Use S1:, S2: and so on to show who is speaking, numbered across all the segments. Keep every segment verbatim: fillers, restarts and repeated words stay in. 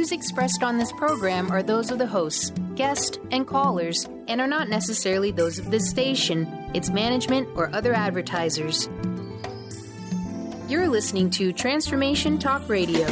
S1: views expressed on this program are those of the hosts, guests, and callers, and are not necessarily those of this station, its management, or other advertisers. You're listening to Transformation Talk Radio.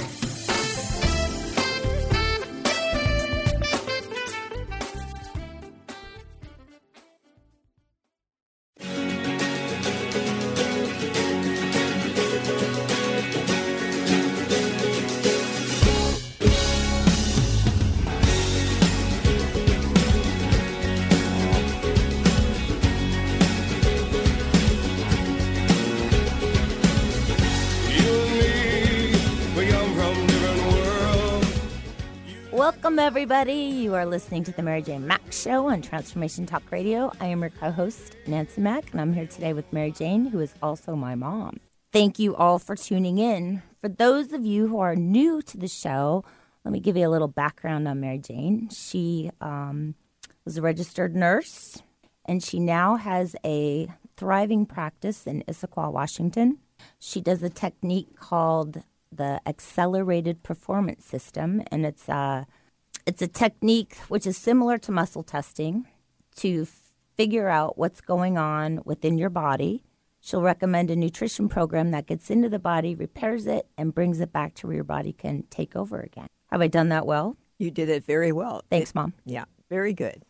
S2: Welcome, everybody. You are listening to the Mary Jane Mack Show on Transformation Talk Radio. I am your co-host, Nancy Mack, and I'm here today with Mary Jane, who is also my mom. Thank you all for tuning in. For those of you who are new to the show, let me give you a little background on Mary Jane. She um, was a registered nurse, and she now has a thriving practice in Issaquah, Washington. She does a technique called the Accelerated Performance System, and it's a, it's a technique which is similar to muscle testing to f- figure out what's going on within your body. She'll recommend a nutrition program that gets into the body, repairs it, and brings it back to where your body can take over again. Have I done that well?
S3: You did it very well.
S2: Thanks,
S3: it,
S2: Mom.
S3: Yeah, very good.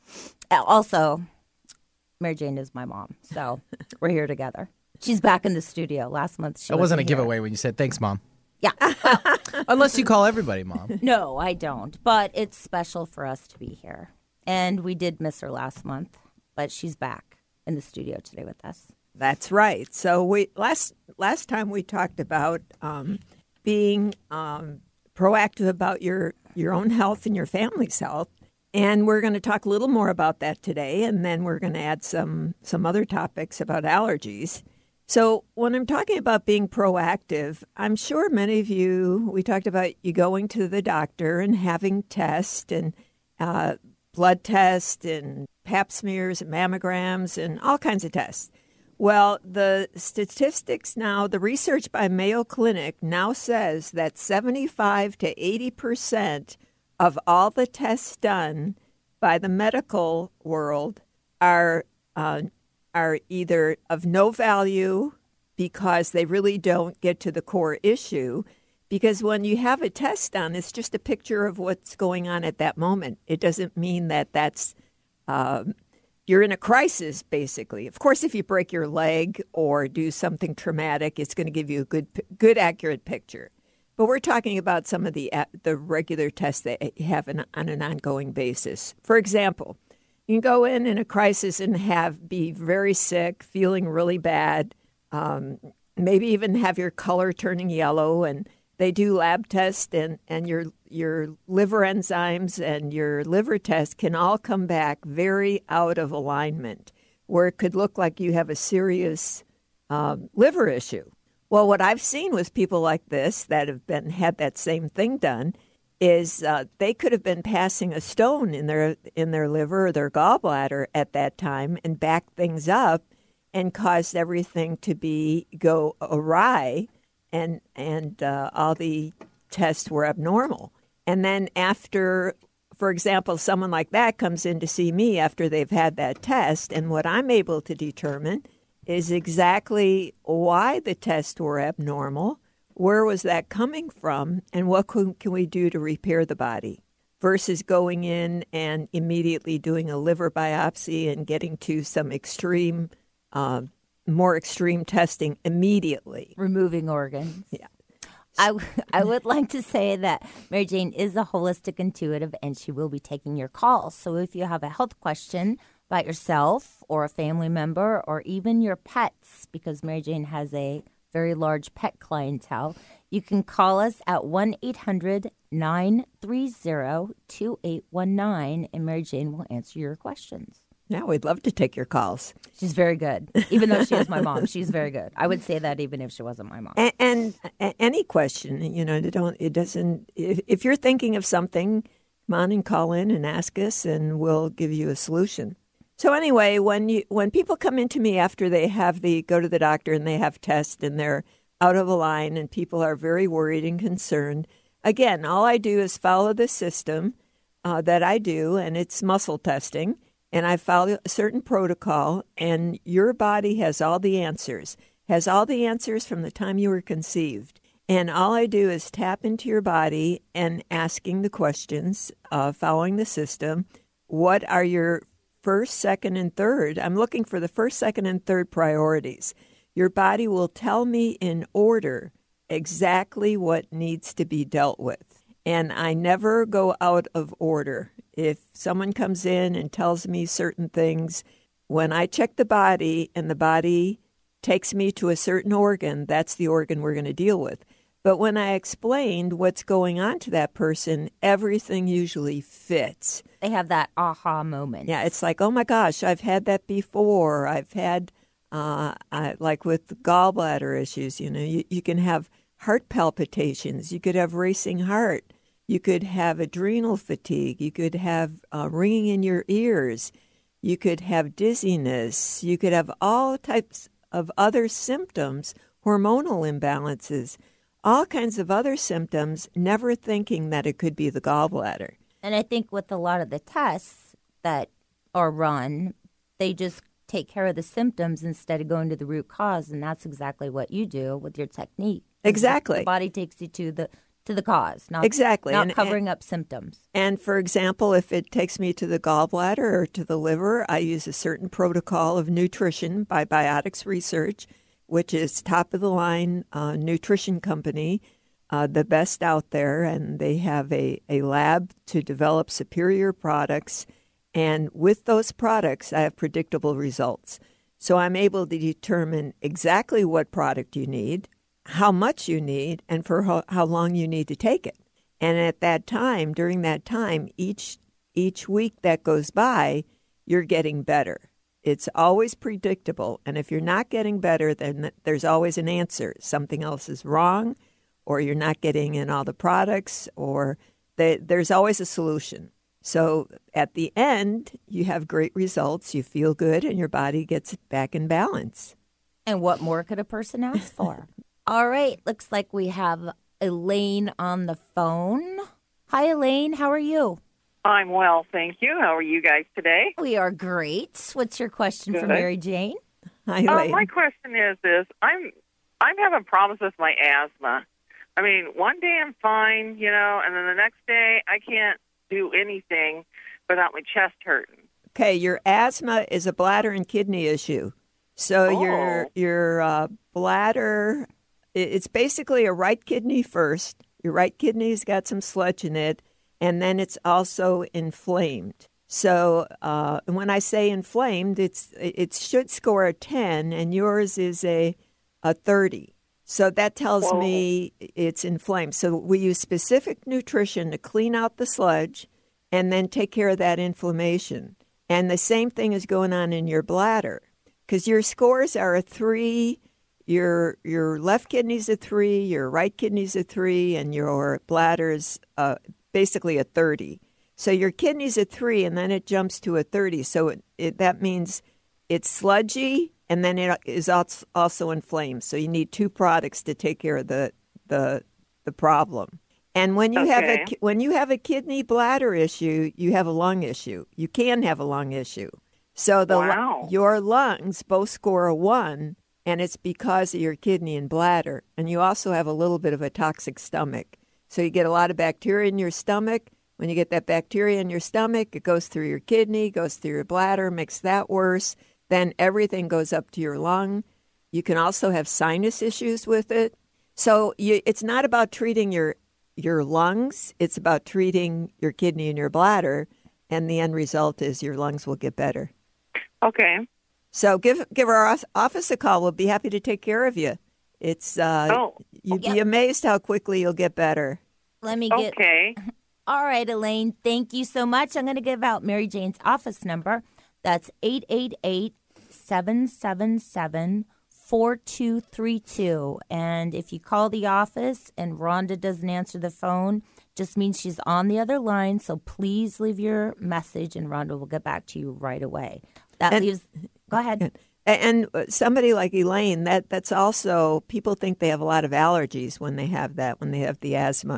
S2: Also, Mary Jane is my mom, so we're here together. She's back in the studio. Last month she
S4: That wasn't a
S2: here.
S4: giveaway when you said, thanks, Mom.
S2: Yeah. Well,
S4: unless you call everybody Mom.
S2: No, I don't. But it's special for us to be here. And we did miss her last month, but she's back in the studio today with us.
S3: That's right. So we last last time we talked about um, being um, proactive about your, your own health and your family's health. And we're going to talk a little more about that today. And then we're going to add some, some other topics about allergies. So when I'm talking about being proactive, I'm sure many of you, we talked about you going to the doctor and having tests and uh, blood tests and pap smears and mammograms and all kinds of tests. Well, the statistics now, the research by Mayo Clinic now says that seventy-five to eighty percent of all the tests done by the medical world are uh, are either of no value because they really don't get to the core issue. Because when you have a test done, it's just a picture of what's going on at that moment. It doesn't mean that that's um, you're in a crisis, basically. Of course, if you break your leg or do something traumatic, it's going to give you a good, good, accurate picture. But we're talking about some of the the regular tests that you have an, on an ongoing basis. For example, you can go in in a crisis and have be very sick, feeling really bad, um, maybe even have your color turning yellow. And they do lab tests, and, and your your liver enzymes and your liver test can all come back very out of alignment, where it could look like you have a serious um, liver issue. Well, what I've seen with people like this that have been had that same thing done is uh, they could have been passing a stone in their in their liver or their gallbladder at that time and backed things up and caused everything to be go awry, and and uh, all the tests were abnormal. And then after, for example, someone like that comes in to see me after they've had that test, and what I'm able to determine is exactly why the tests were abnormal. Where was that coming from, and what can, can we do to repair the body versus going in and immediately doing a liver biopsy and getting to some extreme, uh, more extreme testing immediately.
S2: Removing organs.
S3: Yeah.
S2: I, w- I would like to say that Mary Jane is a holistic intuitive, and she will be taking your calls. So if you have a health question about yourself or a family member or even your pets, because Mary Jane has a very large pet clientele, you can call us at one eight hundred nine three zero two eight one nine, and Mary Jane will answer your questions.
S3: Now, we'd love to take your calls.
S2: She's very good. Even though she is my mom, she's very good. I would say that even if she wasn't my mom.
S3: And, and any question, you know, it don't it doesn't. If, if you're thinking of something, come on and call in and ask us, and we'll give you a solution. So anyway, when you when people come into me after they have the go to the doctor and they have tests and they're out of a line and people are very worried and concerned, again, all I do is follow the system uh, that I do, and it's muscle testing, and I follow a certain protocol, and your body has all the answers, has all the answers from the time you were conceived. And all I do is tap into your body and asking the questions, uh, following the system. What are your first, second, and third? I'm looking for the first, second, and third priorities. Your body will tell me in order exactly what needs to be dealt with. And I never go out of order. If someone comes in and tells me certain things, when I check the body and the body takes me to a certain organ, that's the organ we're going to deal with. But when I explained what's going on to that person, everything usually fits.
S2: They have that aha moment.
S3: Yeah, it's like, oh my gosh, I've had that before. I've had, uh, I, like with gallbladder issues, you know, you, you can have heart palpitations. You could have racing heart. You could have adrenal fatigue. You could have uh, ringing in your ears. You could have dizziness. You could have all types of other symptoms, hormonal imbalances, all kinds of other symptoms, never thinking that it could be the gallbladder.
S2: And I think with a lot of the tests that are run, they just take care of the symptoms instead of going to the root cause, and that's exactly what you do with your technique.
S3: Exactly.
S2: The body takes you to the to the cause, not,
S3: exactly.
S2: not
S3: and,
S2: covering
S3: and,
S2: up symptoms.
S3: And for example, if it takes me to the gallbladder or to the liver, I use a certain protocol of nutrition by Biotics Research, which is top-of-the-line uh, nutrition company, uh, the best out there, and they have a, a lab to develop superior products. And with those products, I have predictable results. So I'm able to determine exactly what product you need, how much you need, and for how, how long you need to take it. And at that time, during that time, each each week that goes by, you're getting better. It's always predictable. And if you're not getting better, then there's always an answer. Something else is wrong, or you're not getting in all the products, or they, there's always a solution. So at the end, you have great results, you feel good, and your body gets back in balance.
S2: And what more could a person ask for? All right, looks like we have Elaine on the phone. Hi, Elaine. How are you?
S5: I'm well, thank you. How are you guys today?
S2: We are great. What's your question
S5: Good.
S2: for Mary Jane?
S3: Hi,
S5: Uh,
S3: Elaine.
S5: my question is this. I'm I'm having problems with my asthma. I mean, one day I'm fine, you know, and then the next day I can't do anything without my chest hurting.
S3: Okay, your asthma is a bladder and kidney issue. So
S5: Oh.
S3: your your uh, bladder, it's basically a right kidney first. Your right kidney's got some sludge in it, and then it's also inflamed. So uh, when I say inflamed, it's it should score a ten, and yours is a a thirty. So that tells
S5: Whoa.
S3: me it's inflamed. So we use specific nutrition to clean out the sludge and then take care of that inflammation. And the same thing is going on in your bladder, because your scores are a three, your your left kidney's a three, your right kidney's a three, and your bladder's uh, basically a thirty. So your kidney's a three, and then it jumps to a thirty. So it, it, that means it's sludgy, and then it is also inflamed. So you need two products to take care of the the the problem. And when you
S5: Okay.
S3: have a when you have a kidney bladder issue, you have a lung issue. You can have a lung issue. So the
S5: Wow.
S3: your lungs both score a one, and it's because of your kidney and bladder. And you also have a little bit of a toxic stomach. So you get a lot of bacteria in your stomach. When you get that bacteria in your stomach, it goes through your kidney, goes through your bladder, makes that worse. Then everything goes up to your lung. You can also have sinus issues with it. So you, it's not about treating your your lungs. It's about treating your kidney and your bladder, and the end result is your lungs will get better.
S5: Okay.
S3: So give give our office a call. We'll be happy to take care of you. It's uh,
S5: Oh.
S3: you'd
S2: Yep.
S3: be amazed how quickly you'll get better.
S2: Let me get.
S5: Okay.
S2: All right, Elaine, thank you so much. I'm going to give out Mary Jane's office number. That's eight eight eight, seven seven seven, four two three two. And if you call the office and Rhonda doesn't answer the phone, just means she's on the other line. So please leave your message and Rhonda will get back to you right away. That
S3: And-
S2: leaves. Go ahead.
S3: And somebody like Elaine, that that's also, people think they have a lot of allergies when they have that, when they have the asthma.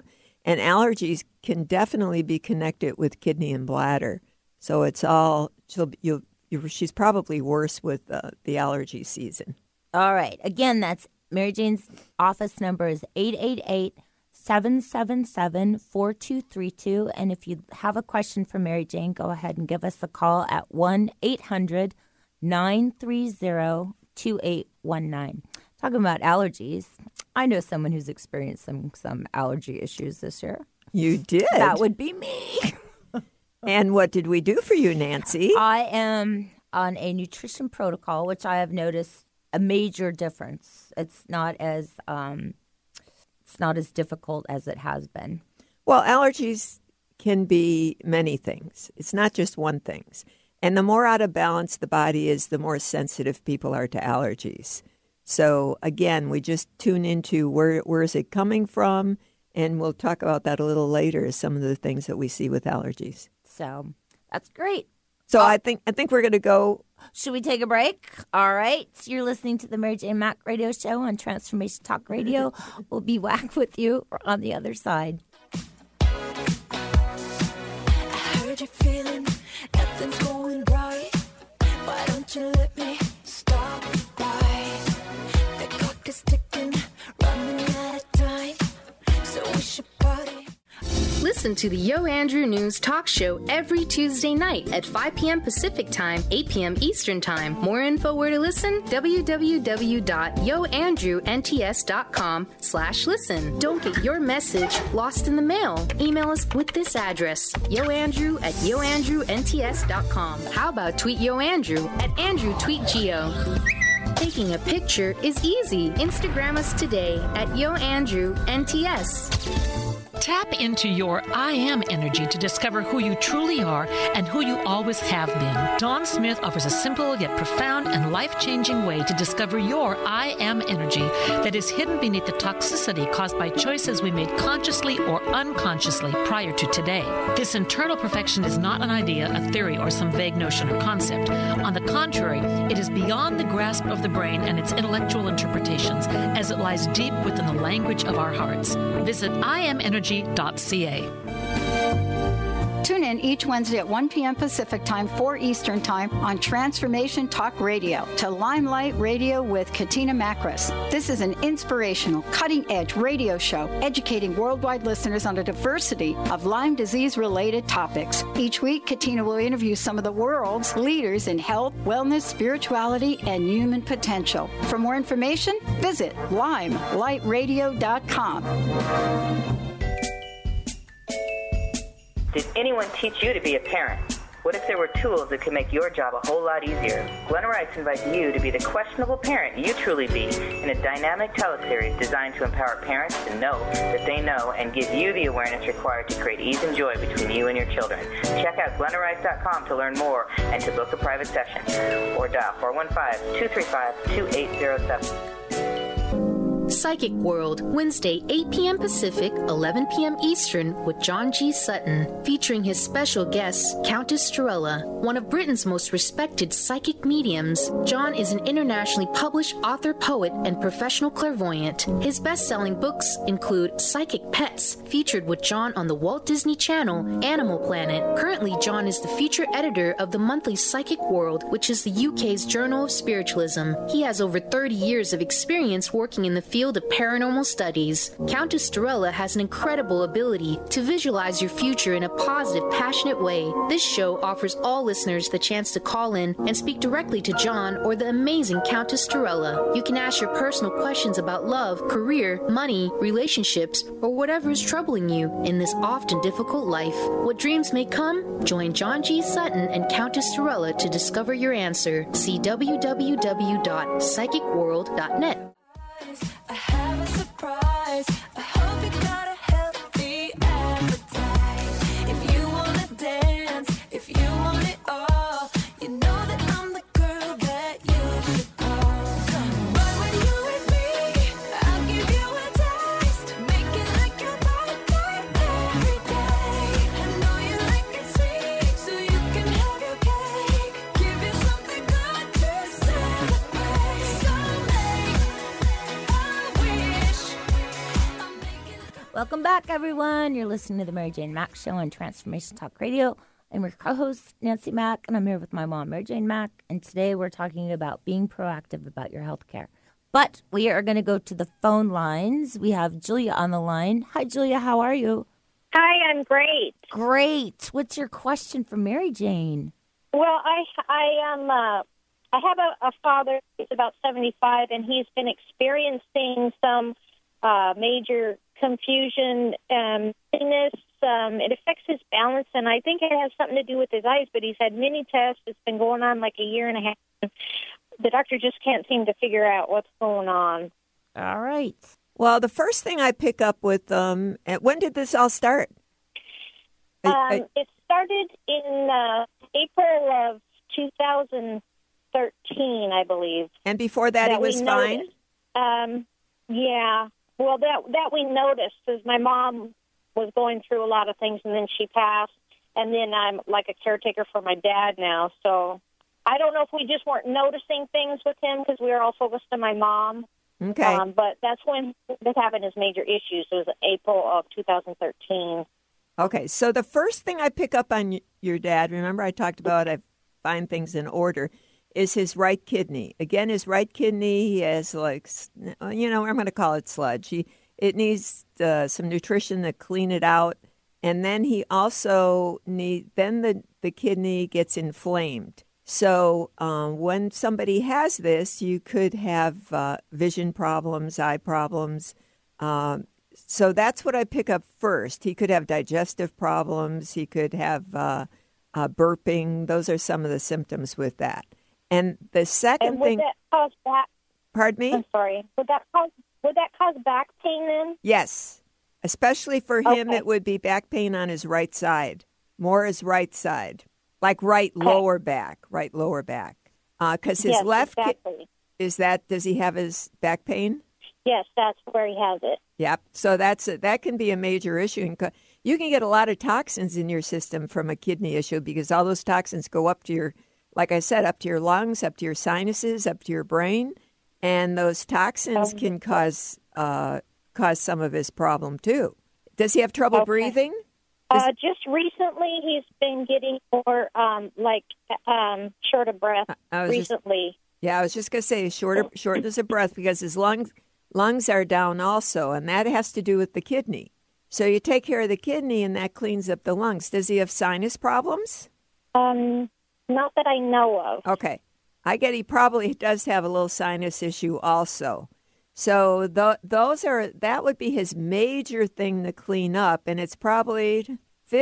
S3: And allergies can definitely be connected with kidney and bladder. So it's all, she'll, you'll, you, she's probably worse with uh, the allergy season.
S2: All right. Again, that's Mary Jane's office number is eight eight eight, seven seven seven, four two three two. And if you have a question for Mary Jane, go ahead and give us a call at one eight hundred, nine three zero, two eight one nine. Talking about allergies, I know someone who's experienced some, some allergy issues this year.
S3: You did?
S2: That would be me.
S3: And what did we do for you, Nancy?
S2: I am on a nutrition protocol, which I have noticed a major difference. It's not as um, it's not as difficult as it has been.
S3: Well, allergies can be many things. It's not just one thing. And the more out of balance the body is, the more sensitive people are to allergies. So, again, we just tune into where where is it coming from, and we'll talk about that a little later, some of the things that we see with allergies.
S2: So that's great.
S3: So I think I think we're going to go.
S2: Should we take a break? All right. You're listening to the Mary Jane Mack Radio Show on Transformation Talk Radio. We'll be back with you on the other side.
S6: I heard you feeling nothing's going right. Why don't you let me stop right? The clock is ticking, running out of time. So we should party.
S1: Listen to the Yo Andrew News Talk Show every Tuesday night at five p.m. Pacific Time, eight p.m. Eastern Time. More info where to listen, w w w dot yo andrew n t s dot com slash listen. Don't get your message lost in the mail. Email us with this address, yoandrew at yo andrew n t s dot com. How about tweet Yo Andrew at Andrew Tweet Geo? Taking a picture is easy. Instagram us today at Yo Andrew N T S.
S7: Tap into your I Am energy to discover who you truly are and who you always have been. Dawn Smith offers a simple yet profound and life-changing way to discover your I Am energy that is hidden beneath the toxicity caused by choices we made consciously or unconsciously prior to today. This internal perfection is not an idea, a theory, or some vague notion or concept. On the contrary, it is beyond the grasp of the brain and its intellectual interpretations, as it lies deep within the language of our hearts. Visit I am energy dot c a.
S8: Tune in each Wednesday at one p.m. Pacific Time, four Eastern Time on Transformation Talk Radio to Limelight Radio with Katina Makris. This is an inspirational, cutting-edge radio show educating worldwide listeners on a diversity of Lyme disease-related topics. Each week, Katina will interview some of the world's leaders in health, wellness, spirituality, and human potential. For more information, visit limelight radio dot com.
S9: Did anyone teach you to be a parent? What if there were tools that could make your job a whole lot easier? Glenna Rice invites you to be the questionable parent you truly be in a dynamic teleseries designed to empower parents to know that they know and give you the awareness required to create ease and joy between you and your children. Check out glenna rice dot com to learn more and to book a private session. Or dial four one five, two three five, two eight zero seven.
S1: Psychic World, Wednesday, eight p.m. Pacific, eleven p.m. Eastern, with John G. Sutton, featuring his special guest, Countess Strella, one of Britain's most respected psychic mediums. John is an internationally published author, poet, and professional clairvoyant. His best-selling books include Psychic Pets, featured with John on the Walt Disney Channel, Animal Planet. Currently, John is the feature editor of the monthly Psychic World, which is the U K's Journal of Spiritualism. He has over thirty years of experience working in the field of paranormal studies. Countess Strella has an incredible ability to visualize your future in a positive, passionate way. This show offers all listeners the chance to call in and speak directly to John or the amazing Countess Strella. You can ask your personal questions about love, career, money, relationships, or whatever is troubling you in this often difficult life. What dreams may come? Join John G. Sutton and Countess Strella to discover your answer. See w w w dot psychic world dot net.
S6: I have a surprise. I hope you got a healthy appetite. If you wanna dance, if you want it all, you know that I'm the girl that you should call. But when you with me, I'll give you a taste. Make it like your birthday every day. I know you like it sweet, so you can have your cake. Give you something good to celebrate. So make a wish.
S2: Welcome back, everyone. You're listening to the Mary Jane Mack Show on Transformation Talk Radio. I'm your co-host, Nancy Mack, and I'm here with my mom, Mary Jane Mack. And today we're talking about being proactive about your health care. But we are going to go to the phone lines. We have Julia on the line. Hi, Julia. How are you?
S10: Hi, I'm great.
S2: Great. What's your question for Mary Jane?
S10: Well, I I am uh, I have a, a father. He's about seventy-five, and he's been experiencing some uh, major confusion, um, illness. Um, it affects his balance, and I think it has something to do with his eyes. But he's had many tests. It's been going on like a year and a half. The doctor just can't seem to figure out what's going on.
S2: All right.
S3: Well, the first thing I pick up with um, when did this all start?
S10: Um,
S3: I, I,
S10: it started in uh, April of two thousand thirteen, I believe.
S3: And before that,
S10: that
S3: he was
S10: we
S3: fine?
S10: noticed. Um, yeah. Well, that that we noticed because my mom was going through a lot of things, and then she passed. And then I'm like a caretaker for my dad now. So I don't know if we just weren't noticing things with him because we were all focused on my mom.
S3: Okay.
S10: Um, but that's when he was having his major issues. It was April of two thousand thirteen.
S3: Okay, so the first thing I pick up on y- your dad, remember I talked about I find things in order, is his right kidney. Again, his right kidney, he has like, s- you know, I'm going to call it sludge. He, it needs uh, some nutrition to clean it out. And then he also need, then the, the kidney gets inflamed. So um, when somebody has this, you could have uh, vision problems, eye problems. Um, so that's what I pick up first. He could have digestive problems. He could have uh, uh, burping. Those are some of the symptoms with that. And the second
S10: And would
S3: thing,
S10: that cause back?
S3: pardon me?
S10: I'm sorry. Would that cause would that cause back pain then?
S3: Yes, especially for him,
S10: Okay.
S3: it would be back pain on his right side, more his right side, like right
S10: Okay.
S3: lower back, right lower back. Because his
S10: Yes,
S3: left ki-
S10: exactly.
S3: is that. Does he have his back pain?
S10: Yes, that's where he has it.
S3: Yep. So that's a, that can be a major issue. And co- you can get a lot of toxins in your system from a kidney issue because all those toxins go up to your, like I said, up to your lungs, up to your sinuses, up to your brain, and those toxins
S10: Oh.
S3: can cause uh, cause some of his problem too. Does he have trouble
S10: Okay.
S3: breathing?
S10: Uh, just recently, he's been getting more um, like um, short of breath.
S3: I was just-
S10: recently,
S3: Yeah, I was just gonna say shorter shortness of breath because his lungs lungs are down also, and that has to do with the kidney. So you take care of the kidney, and that cleans up the lungs. Does he have sinus problems?
S10: um, not that I know of.
S3: Okay. I get he probably does have a little sinus issue also. So th- those are that would be his major thing to clean up, and it's probably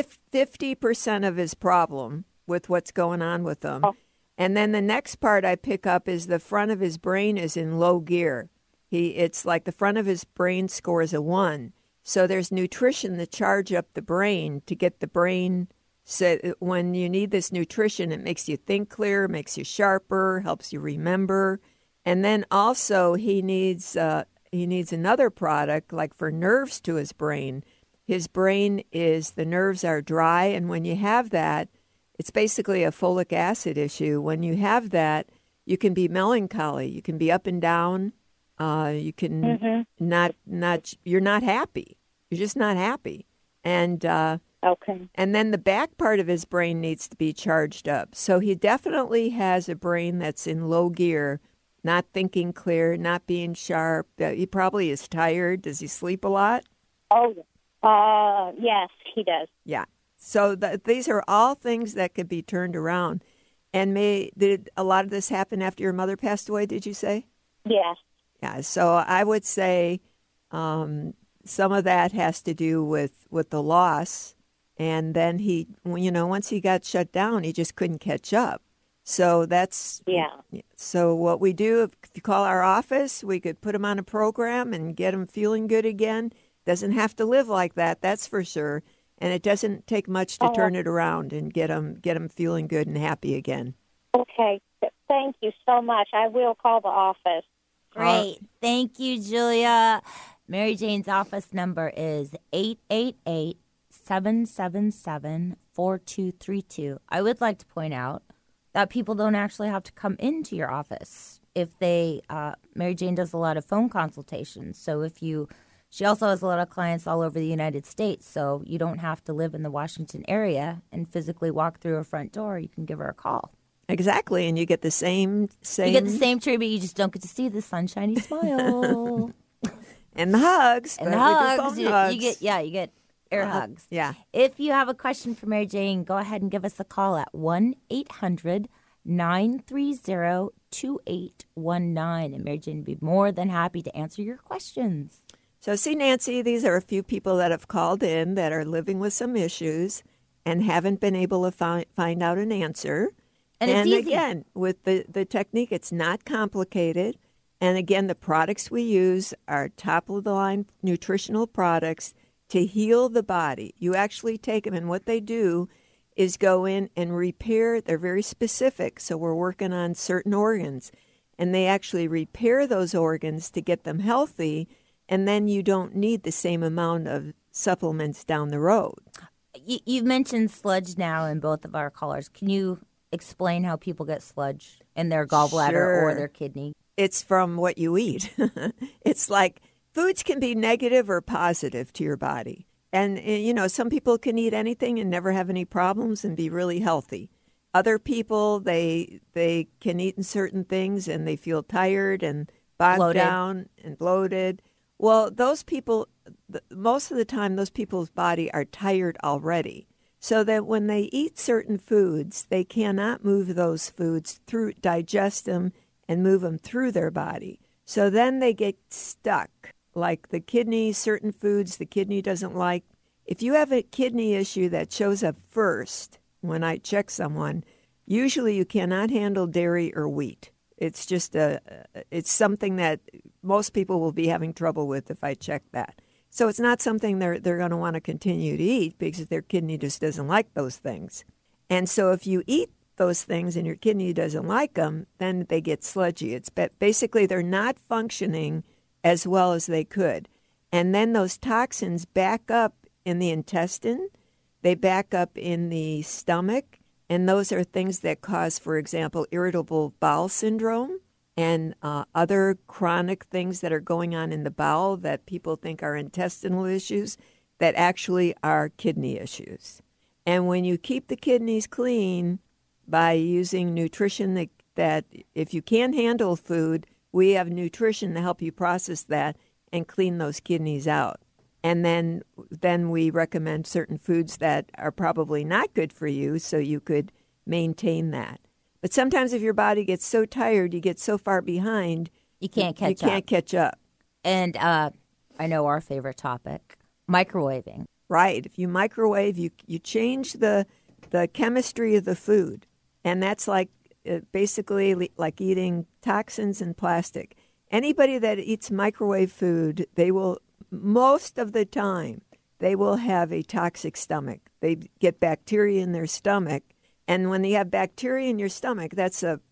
S3: fifty percent of his problem with what's going on with him.
S10: Oh.
S3: And then the next part I pick up is the front of his brain is in low gear. He it's like the front of his brain scores a one. So there's nutrition to charge up the brain to get the brain. So when you need this nutrition, it makes you think clearer, makes you sharper, helps you remember. And then also he needs uh, he needs another product like for nerves to his brain. His brain is the nerves are dry, and when you have that, it's basically a folic acid issue. When you have that, you can be melancholy, you can be up and down, uh, you can
S10: Mm-hmm.
S3: not not you're not happy. You're just not happy, and. Uh,
S10: Okay.
S3: And then the back part of his brain needs to be charged up. So he definitely has a brain that's in low gear, not thinking clear, not being sharp. Uh, he probably is tired. Does he sleep a lot?
S10: Oh, uh, yes, he does.
S3: Yeah. So th- these are all things that could be turned around. And may did a lot of this happen after your mother passed away, did you say?
S10: Yes.
S3: Yeah. So I would say um, some of that has to do with, with the loss. And then he, you know, once he got shut down, he just couldn't catch up. So that's,
S10: Yeah.
S3: so what we do, if you call our office, we could put him on a program and get him feeling good again. Doesn't have to live like that, that's for sure. And it doesn't take much to
S10: Oh.
S3: turn it around and get him, get him feeling good and happy again.
S10: Okay. Thank you so much. I will call the office.
S2: Great. Thank you, Julia. Mary Jane's office number is eight eight eight, seven seven seven, four two three two. I would like to point out that people don't actually have to come into your office. If they, uh, Mary Jane does a lot of phone consultations. So if you She also has a lot of clients all over the United States, so you don't have to live in the Washington area and physically walk through her front door. You can give her a call.
S3: Exactly, and you get the same same.
S2: You get the same treatment. You just don't get to see the sunshiny smile
S3: and the hugs
S2: and the
S3: but with your
S2: hugs.
S3: phone
S2: You,
S3: hugs.
S2: you get yeah, you get air
S3: Uh,
S2: hugs.
S3: Yeah.
S2: If you have a question for Mary Jane, go ahead and give us a call at one eight hundred nine three zero two eight one nine, and Mary Jane would be more than happy to answer your questions.
S3: So, see, Nancy, these are a few people that have called in that are living with some issues and haven't been able to find, find out an answer.
S2: And it's easy.
S3: again, with the, the technique, it's not complicated. And again, the products we use are top-of-the-line nutritional products to heal the body. You actually take them, and what they do is go in and repair. They're very specific, so we're working on certain organs. And they actually repair those organs to get them healthy, and then you don't need the same amount of supplements down the road.
S2: You, you've mentioned sludge now in both of our callers. Can you explain how people get sludge in their gallbladder
S3: Sure.
S2: or their kidney?
S3: It's from what you eat. It's like foods can be negative or positive to your body. And, uh, you know, some people can eat anything and never have any problems and be really healthy. Other people, they they can eat in certain things and they feel tired and bogged
S2: Bloated.
S3: down and bloated. Well, those people, th- most of the time, those people's body are tired already. So that when they eat certain foods, they cannot move those foods through, digest them, and move them through their body. So then they get stuck, like the kidney, certain foods the kidney doesn't like. If you have a kidney issue that shows up first when I check someone, usually you cannot handle dairy or wheat. It's just a, it's something that most people will be having trouble with if I check that. So it's not something they're they're going to want to continue to eat because their kidney just doesn't like those things. And so if you eat those things and your kidney doesn't like them, then they get sludgy. It's ba- basically they're not functioning as well as they could. And then those toxins back up in the intestine, they back up in the stomach, and those are things that cause, for example, irritable bowel syndrome and uh, other chronic things that are going on in the bowel that people think are intestinal issues that actually are kidney issues. And when you keep the kidneys clean by using nutrition that, that if you can't handle food, we have nutrition to help you process that and clean those kidneys out. And then then we recommend certain foods that are probably not good for you so you could maintain that. But sometimes if your body gets so tired, you get so far behind,
S2: You can't catch
S3: you can't
S2: up.
S3: catch up.
S2: And uh, I know our favorite topic, microwaving.
S3: Right. If you microwave, you you change the the chemistry of the food. And that's like uh, basically li- like eating toxins and plastic. Anybody that eats microwave food, they will, most of the time, they will have a toxic stomach. They get bacteria in their stomach. And when you have bacteria in your stomach, that's a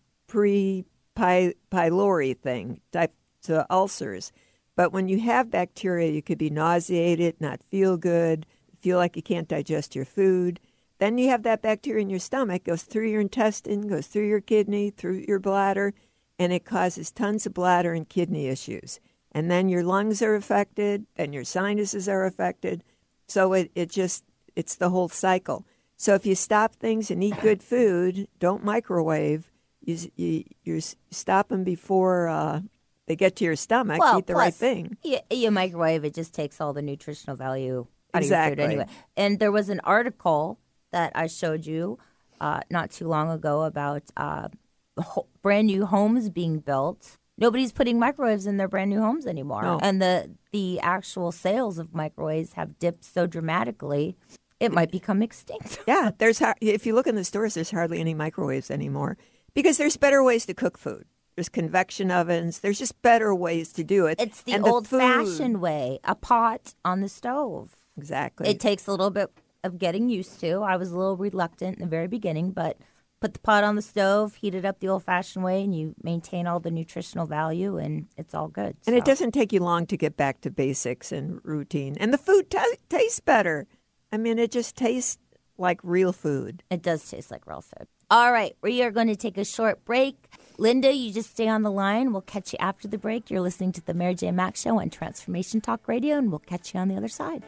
S3: pre-pylori thing, type to ulcers. But when you have bacteria, you could be nauseated, not feel good, feel like you can't digest your food. Then you have that bacteria in your stomach, goes through your intestine, goes through your kidney, through your bladder, and it causes tons of bladder and kidney issues. And then your lungs are affected, then your sinuses are affected. So it, it just, it's the whole cycle. So if you stop things and eat good food, don't microwave, you, you, you stop them before uh, they get to your stomach,
S2: Well,
S3: eat the
S2: plus,
S3: right thing.
S2: You, you microwave, it just takes all the nutritional value out
S3: Exactly.
S2: of your food anyway. And there was an article that I showed you uh, not too long ago about uh, ho- brand new homes being built. Nobody's putting microwaves in their brand new homes anymore.
S3: No.
S2: And the, the actual sales of microwaves have dipped so dramatically, it might become extinct.
S3: Yeah, there's har- if you look in the stores, there's hardly any microwaves anymore because there's better ways to cook food. There's convection ovens. There's just better ways to do it.
S2: It's the
S3: And
S2: old-fashioned
S3: food-
S2: way, a pot on the stove.
S3: Exactly.
S2: It takes a little bit of getting used to. I was a little reluctant in the very beginning, but put the pot on the stove, heat it up the old-fashioned way, and you maintain all the nutritional value, and it's all good.
S3: and it
S2: So,
S3: doesn't take you long to get back to basics and routine. And the food ta tastes better. I mean, it just tastes like real food.
S2: It does taste like real food. All right, we are going to take a short break. Linda, you just stay on the line. We'll catch you after the break. You're listening to the Mary J. Mack Show on Transformation Talk Radio, and we'll catch you on the other side.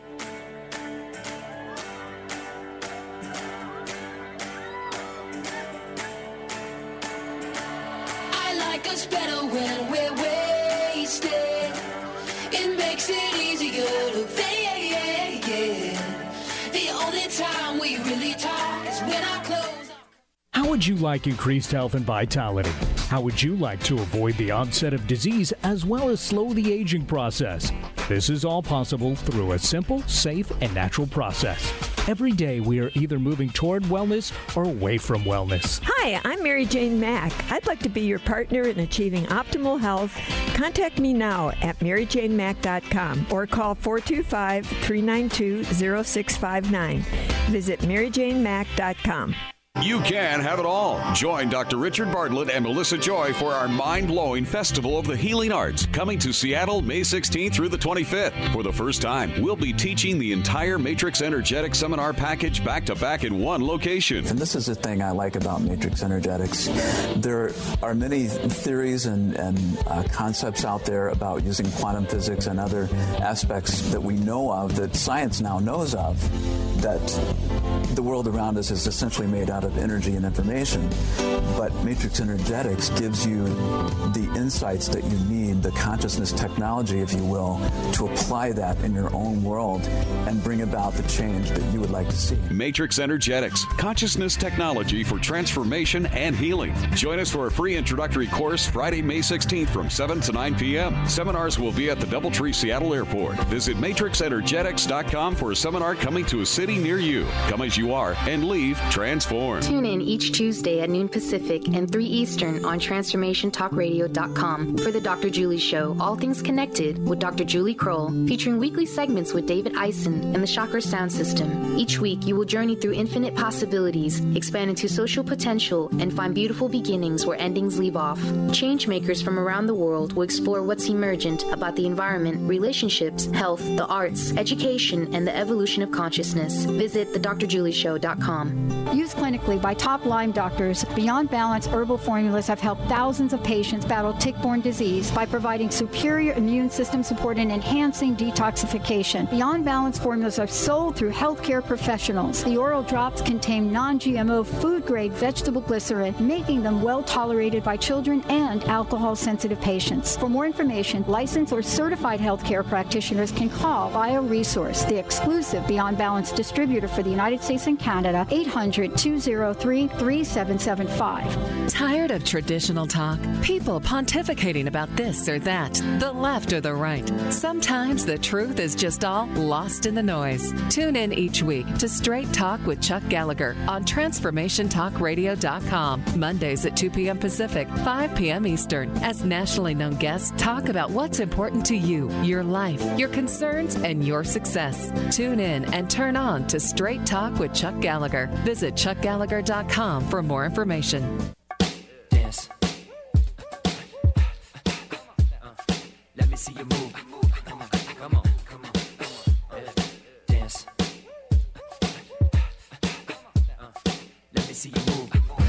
S6: I like us better when we're wasted. It makes it easier to fade. The only time we really talk is when I close.
S11: How would you like increased health and vitality? How would you like to avoid the onset of disease as well as slow the aging process? This is all possible through a simple, safe, and natural process. Every day we are either moving toward wellness or away from wellness.
S3: Hi, I'm Mary Jane Mack. I'd like to be your partner in achieving optimal health. Contact me now at mary jane mack dot com or call four two five, three nine two, zero six five nine. Visit mary jane mack dot com.
S12: You can have it all. Join Doctor Richard Bartlett and Melissa Joy for our mind-blowing Festival of the Healing Arts, coming to Seattle May sixteenth through the twenty-fifth. For the first time, we'll be teaching the entire Matrix Energetics seminar package back-to-back in one location.
S13: And this is the thing I like about Matrix Energetics. There are many theories and, and uh, concepts out there about using quantum physics and other aspects that we know of, that science now knows of, that the world around us is essentially made out of energy and information. But Matrix Energetics gives you the insights that you need, the consciousness technology, if you will, to apply that in your own world and bring about the change that you would like to see.
S12: Matrix Energetics, consciousness technology for transformation and healing. Join us for a free introductory course Friday, May sixteenth from seven to nine p.m. Seminars will be at the Doubletree Seattle Airport. Visit matrix energetics dot com for a seminar coming to a city near you. Come as you are and leave transformed.
S1: Tune in each Tuesday at noon Pacific and three Eastern on transformation talk radio dot com for the Doctor Julie Show, All Things Connected with Doctor Julie Kroll, featuring weekly segments with David Eisen and the Chakra Sound System. Each week, you will journey through infinite possibilities, expand into social potential, and find beautiful beginnings where endings leave off. Changemakers from around the world will explore what's emergent about the environment, relationships, health, the arts, education, and the evolution of consciousness. Visit the dr julie show dot com.
S8: Used clinically by top Lyme doctors, Beyond Balance herbal formulas have helped thousands of patients battle tick-borne disease by providing superior immune system support and enhancing detoxification. Beyond Balance formulas are sold through healthcare professionals. The oral drops contain non-G M O food-grade vegetable glycerin, making them well-tolerated by children and alcohol-sensitive patients. For more information, licensed or certified healthcare practitioners can call BioResource, the exclusive Beyond Balance distributor for the United States and Canada, eight hundred, two oh three, three seven seven five.
S14: Tired of traditional talk? People pontificating about this or that, the left or the right. Sometimes the truth is just all lost in the noise. Tune in each week to Straight Talk with Chuck Gallagher on transformation talk radio dot com, Mondays at two p.m. Pacific, five p.m. Eastern, as nationally known guests talk about what's important to you, your life, your concerns, and your success. Tune in and turn on to Straight Talk with Chuck Gallagher. Visit chuck gallagher dot com for more information.
S15: Dance. Let me see you move. Come on, come on, come on. Dance. Let me see you move.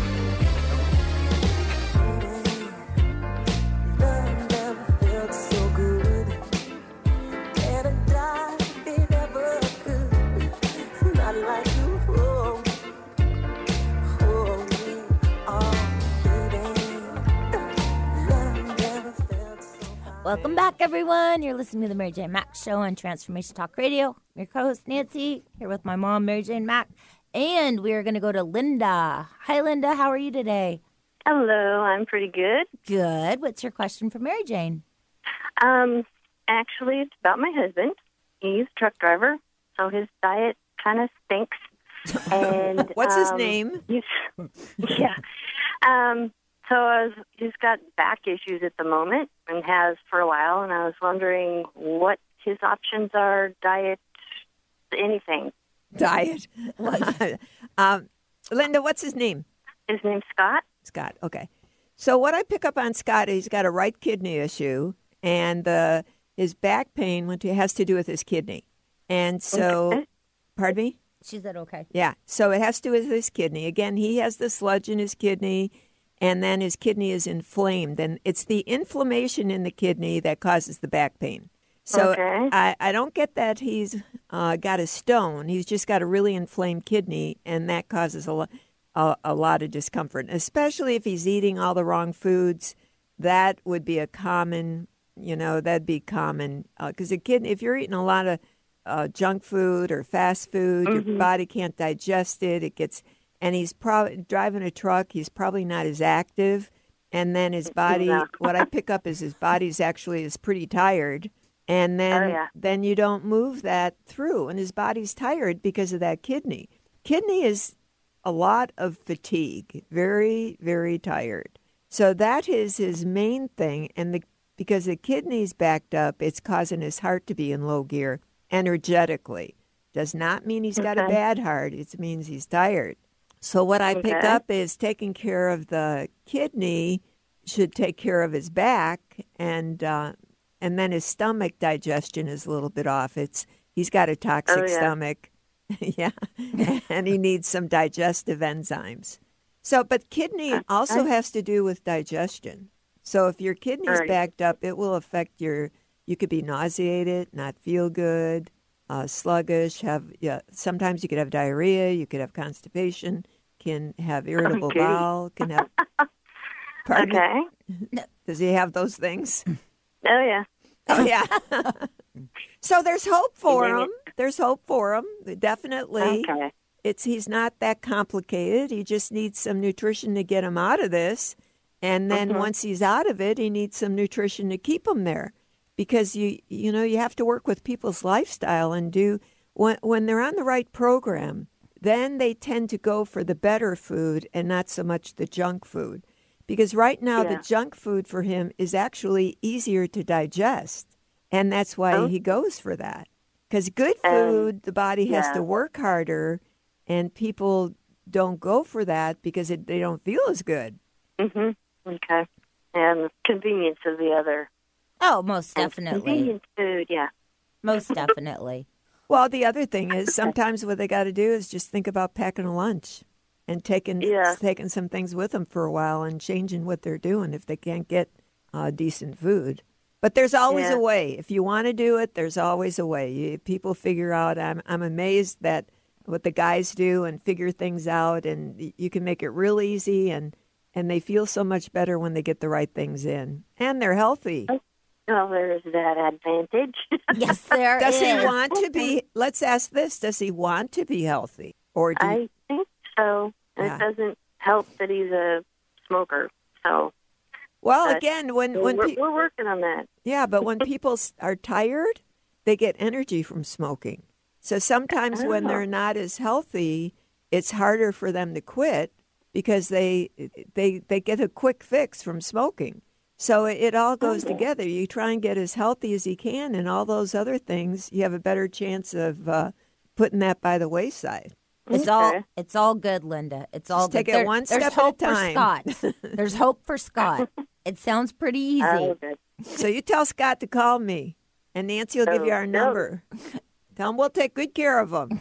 S6: Love never felt so good. Can't I die if it ever could? Not like you. Oh, oh, we are baby. Love never felt so high.
S2: Welcome back, everyone. You're listening to the Mary Jane Mack Show on Transformation Talk Radio. I'm your co-host, Nancy, here with my mom, Mary Jane Mack. And we are going to go to Linda. Hi, Linda. How are you today?
S16: Hello. I'm pretty good.
S2: Good. What's your question for Mary Jane?
S16: Um, actually, it's about my husband. He's a truck driver, so his diet kind of stinks. And
S3: What's his
S16: um,
S3: name?
S16: He's, yeah. Um, so I was, he's got back issues at the moment and has for a while, and I was wondering what his options are, diet, anything.
S3: Diet. um, Linda, what's his name?
S16: His name's Scott.
S3: Scott, okay. So what I pick up on Scott, he's got a right kidney issue, and the his back pain has to do with his kidney. And so,
S16: Okay.
S3: pardon me?
S2: She said okay.
S3: Yeah, so it has to do with his kidney. Again, he has the sludge in his kidney, and then his kidney is inflamed. And it's the inflammation in the kidney that causes the back pain. So
S16: Okay.
S3: I, I don't get that he's uh, got a stone. He's just got a really inflamed kidney, and that causes a, lo- a, a lot of discomfort, especially if he's eating all the wrong foods. That would be a common, you know, that'd be common. Because a kidney, if you're eating a lot of uh, junk food or fast food,
S16: Mhm.
S3: your body can't digest it. It gets, and he's probably driving a truck. He's probably not as active. And then his body,
S16: Yeah.
S3: what I pick up is his body's actually is pretty tired. And then,
S16: Oh, yeah.
S3: then you don't move that through, and his body's tired because of that kidney. Kidney is a lot of fatigue, very, very tired. So that is his main thing, and the because the kidney's backed up, it's causing his heart to be in low gear energetically. Does not mean he's got a
S16: Okay.
S3: bad heart. It means he's tired. So what I pick
S16: Okay.
S3: up is taking care of the kidney should take care of his back, and uh, and then his stomach digestion is a little bit off. It's he's got a toxic
S16: Oh, yeah.
S3: stomach, yeah, and he needs some digestive enzymes. So, but kidney also has to do with digestion. So if your kidney's
S16: Right.
S3: backed up, it will affect your. You could be nauseated, not feel good, uh, sluggish. Have yeah. Sometimes you could have diarrhea. You could have constipation. Can have irritable
S16: Okay.
S3: bowel. Can have. Pardon me?
S16: Okay.
S3: Does he have those things?
S16: Oh, yeah.
S3: Oh yeah. So there's hope for
S16: And then
S3: him. There's hope for him. Definitely.
S16: Okay.
S3: It's he's not that complicated. He just needs some nutrition to get him out of this. And then
S16: Mhm.
S3: once he's out of it, he needs some nutrition to keep him there. Because you you know, you have to work with people's lifestyle and do when when they're on the right program, then they tend to go for the better food and not so much the junk food. Because right now
S16: Yeah.
S3: the junk food for him is actually easier to digest. And that's why
S16: Oh.
S3: he goes for that. Because good
S16: Um,
S3: food, the body has
S16: yeah.
S3: to work harder, and people don't go for that because it, they don't feel as good.
S16: Mhm. Okay. And the convenience of the other.
S2: Oh, most
S16: and
S2: definitely.
S16: Convenience food, yeah.
S2: Most definitely.
S3: Well, the other thing is sometimes what they got to do is just think about packing a lunch and taking
S16: Yeah.
S3: taking some things with them for a while and changing what they're doing if they can't get uh, decent food. But there's always
S16: Yeah.
S3: a way. If you want to do it, there's always a way. You, people figure out. I'm I'm amazed that what the guys do and figure things out, and y- you can make it real easy, and and they feel so much better when they get the right things in, and they're healthy.
S16: Well, there's that advantage.
S2: Yes, there
S3: Does
S2: is.
S3: he want to be? Let's ask this: does he want to be healthy, or do?
S16: I think so.
S3: Yeah.
S16: It doesn't help that he's a smoker. So,
S3: well,
S16: but
S3: again, when when
S16: we're,
S3: pe-
S16: we're working on that.
S3: yeah, but when people s- are tired, they get energy from smoking. So sometimes when
S16: Oh.
S3: they're not as healthy, it's harder for them to quit because they they they get a quick fix from smoking. So it, it all goes
S16: Okay.
S3: together. You try and get as healthy as you can, and all those other things, you have a better chance of uh, putting that by the wayside.
S2: It's all
S16: Okay.
S2: it's all good, Linda. It's all
S3: Just
S2: good.
S3: take it
S2: There-
S3: one
S2: there's
S3: step at a
S2: hope
S3: time.
S2: for Scott. There's hope for Scott. It sounds pretty easy.
S16: Oh, good.
S3: So you tell Scott to call me, and Nancy will give you our
S16: Oh, no.
S3: number. Tell him we'll take good care of him.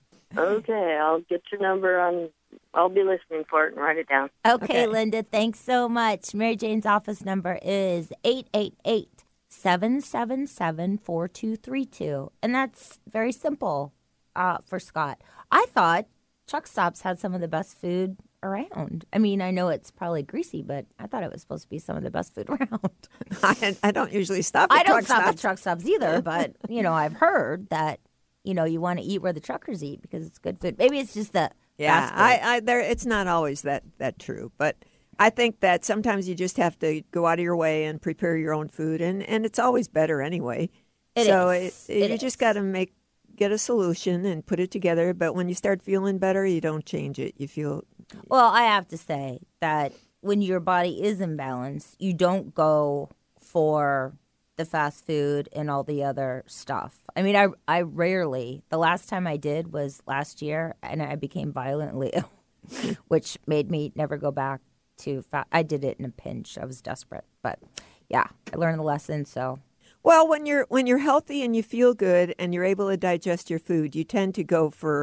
S16: Okay, I'll get your number on. I'll be listening for it and write it down.
S2: Okay,
S3: Okay.
S2: Linda, thanks so much. Mary Jane's office number is eight eight eight, seven seven seven, four two three two. And that's very simple uh, for Scott. I thought Truck Stops had some of the best food around. I mean, I know it's probably greasy, but I thought it was supposed to be some of the best food around.
S3: I, I don't usually stop at
S2: I don't
S3: truck
S2: stop
S3: stops.
S2: at Truck Stops either, but, you know, I've heard that, you know, you want to eat where the truckers eat because it's good food. Maybe it's just the
S3: Yeah,
S2: fast food.
S3: I, I there. It's not always that that true, but I think that sometimes you just have to go out of your way and prepare your own food, and, and it's always better anyway.
S2: It
S3: so
S2: is.
S3: It,
S2: It
S3: you
S2: is.
S3: just got to make get a solution and put it together. But when you start feeling better, you don't change it. You feel
S2: Well, I have to say that when your body is imbalanced, you don't go for the fast food and all the other stuff. I mean, I I rarely. The last time I did was last year, and I became violently ill, which made me never go back to fast. I did it in a pinch. I was desperate, but yeah, I learned the lesson. So
S3: well when you're when you're healthy and you feel good and you're able to digest your food, you tend to go for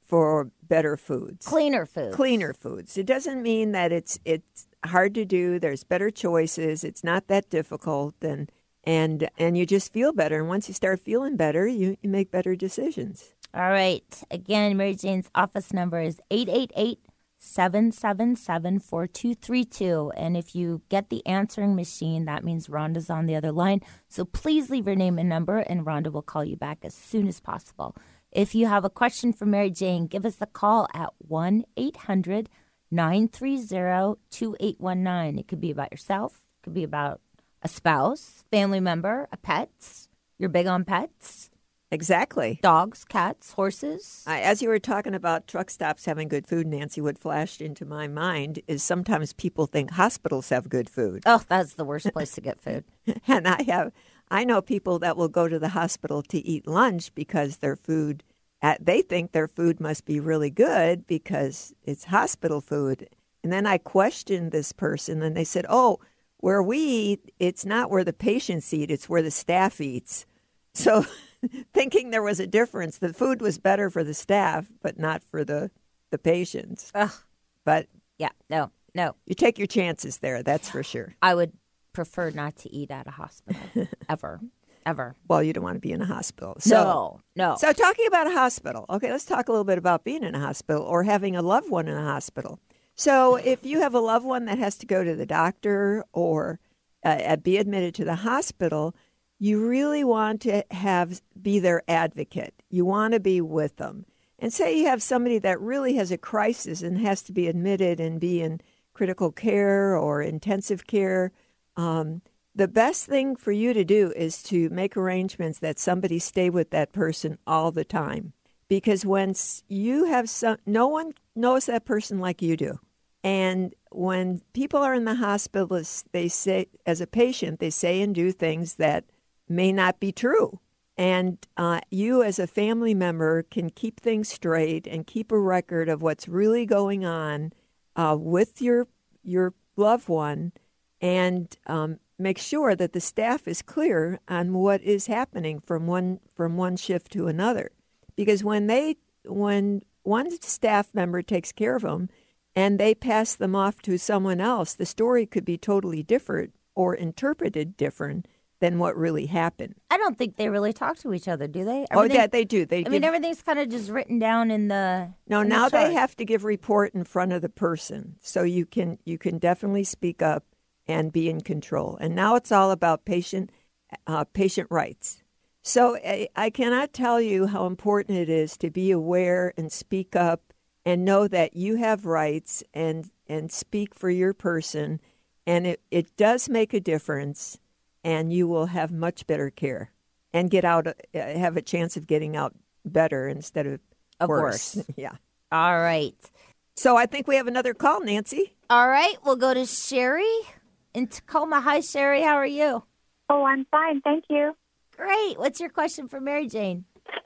S3: for better foods.
S2: Cleaner foods.
S3: Cleaner foods. It doesn't mean that it's it's hard to do. There's better choices. It's not that difficult, and and and you just feel better. And once you start feeling better, you, you make better decisions.
S2: All right. Again, Mary Jane's office number is eight eight eight, seven seven seven, four two three two. And if you get the answering machine, that means Rhonda's on the other line. So please leave your name and number, and Rhonda will call you back as soon as possible. If you have a question for Mary Jane, give us a call at one eight hundred, nine three zero, two eight one nine. It could be about yourself. It could be about a spouse, family member, a pet. You're big on pets.
S3: Exactly.
S2: Dogs, cats, horses.
S3: I, as you were talking about truck stops having good food, Nancy, what flashed into my mind is sometimes people think hospitals have good food.
S2: Oh, that's the worst place to get food.
S3: And I have, I know people that will go to the hospital to eat lunch because their food, at, they think their food must be really good because it's hospital food. And then I questioned this person, and they said, oh, where we eat, it's not where the patients eat, it's where the staff eats. So thinking there was a difference, the food was better for the staff, but not for the, the patients.
S2: Ugh.
S3: But
S2: yeah, no, no.
S3: You take your chances there, that's for sure.
S2: I would prefer not to eat at a hospital, ever, ever.
S3: Well, you don't want to be in a hospital. So,
S2: no, no.
S3: So talking about a hospital, okay, let's talk a little bit about being in a hospital or having a loved one in a hospital. So if you have a loved one that has to go to the doctor or uh, be admitted to the hospital, you really want to have be their advocate. You want to be with them. And say you have somebody that really has a crisis and has to be admitted and be in critical care or intensive care, um, the best thing for you to do is to make arrangements that somebody stay with that person all the time. Because when you have some, no one knows that person like you do. And when people are in the hospital, they say, as a patient, they say and do things that may not be true. And uh, you as a family member can keep things straight and keep a record of what's really going on uh, with your your loved one, and um, make sure that the staff is clear on what is happening from one from one shift to another. Because when they when one staff member takes care of them and they pass them off to someone else, the story could be totally different or interpreted different than what really happened.
S2: I don't think they really talk to each other, do they?
S3: Oh,
S2: Everything,
S3: yeah, they do. They
S2: I
S3: give,
S2: mean, everything's kind of just written down in the
S3: No,
S2: in
S3: now
S2: the
S3: they have to give report in front of the person. So you can you can definitely speak up and be in control. And now it's all about patient uh, patient rights. So I, I cannot tell you how important it is to be aware and speak up and know that you have rights and, and speak for your person. And it, it does make a difference. And you will have much better care and get out, uh, have a chance of getting out better instead of,
S2: of
S3: worse.
S2: worse.
S3: Yeah.
S2: All right.
S3: So I think we have another call, Nancy.
S2: All right. We'll go to Sherry in Tacoma. Hi, Sherry. How are you?
S17: Oh, I'm fine. Thank you.
S2: Great. What's your question for Mary Jane?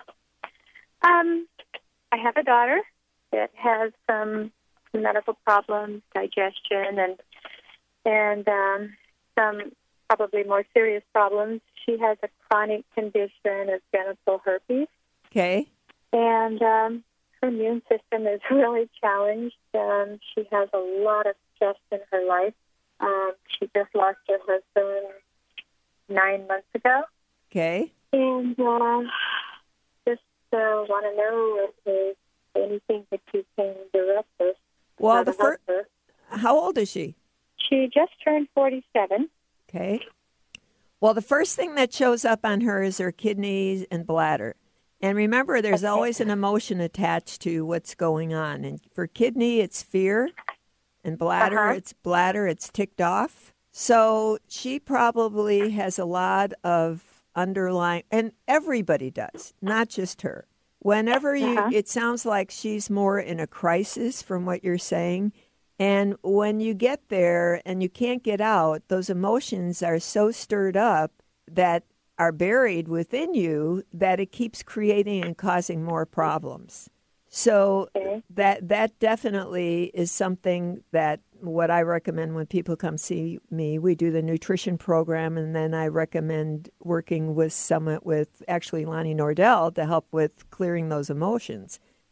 S17: Um, I have a daughter that has some medical problems, digestion, and and um, some probably more serious problems. She has a chronic condition of genital herpes.
S3: Okay.
S17: And um, her immune system is really challenged. Um, she has a lot of stress in her life. Um, she just lost her husband nine months ago.
S3: Okay.
S17: And uh, just uh, want to know if there's anything that you can direct us.
S3: Well, the first, how old is she?
S17: She just turned forty-seven.
S3: Okay. Well, the first thing that shows up on her is her kidneys and bladder. And remember, there's okay. always an emotion attached to what's going on. And for kidney, it's fear. And bladder, uh-huh. it's bladder, it's ticked off. So she probably has a lot of underlying, and everybody does, not just her. Whenever you, uh-huh. it sounds like she's more in a crisis from what you're saying. And when you get there and you can't get out, those emotions are so stirred up that are buried within you that it keeps creating and causing more problems. So okay. that that definitely is something that what I recommend when people come see me, we do the nutrition program, and then I recommend working with someone with actually Lonnie Nordell to help with clearing those emotions.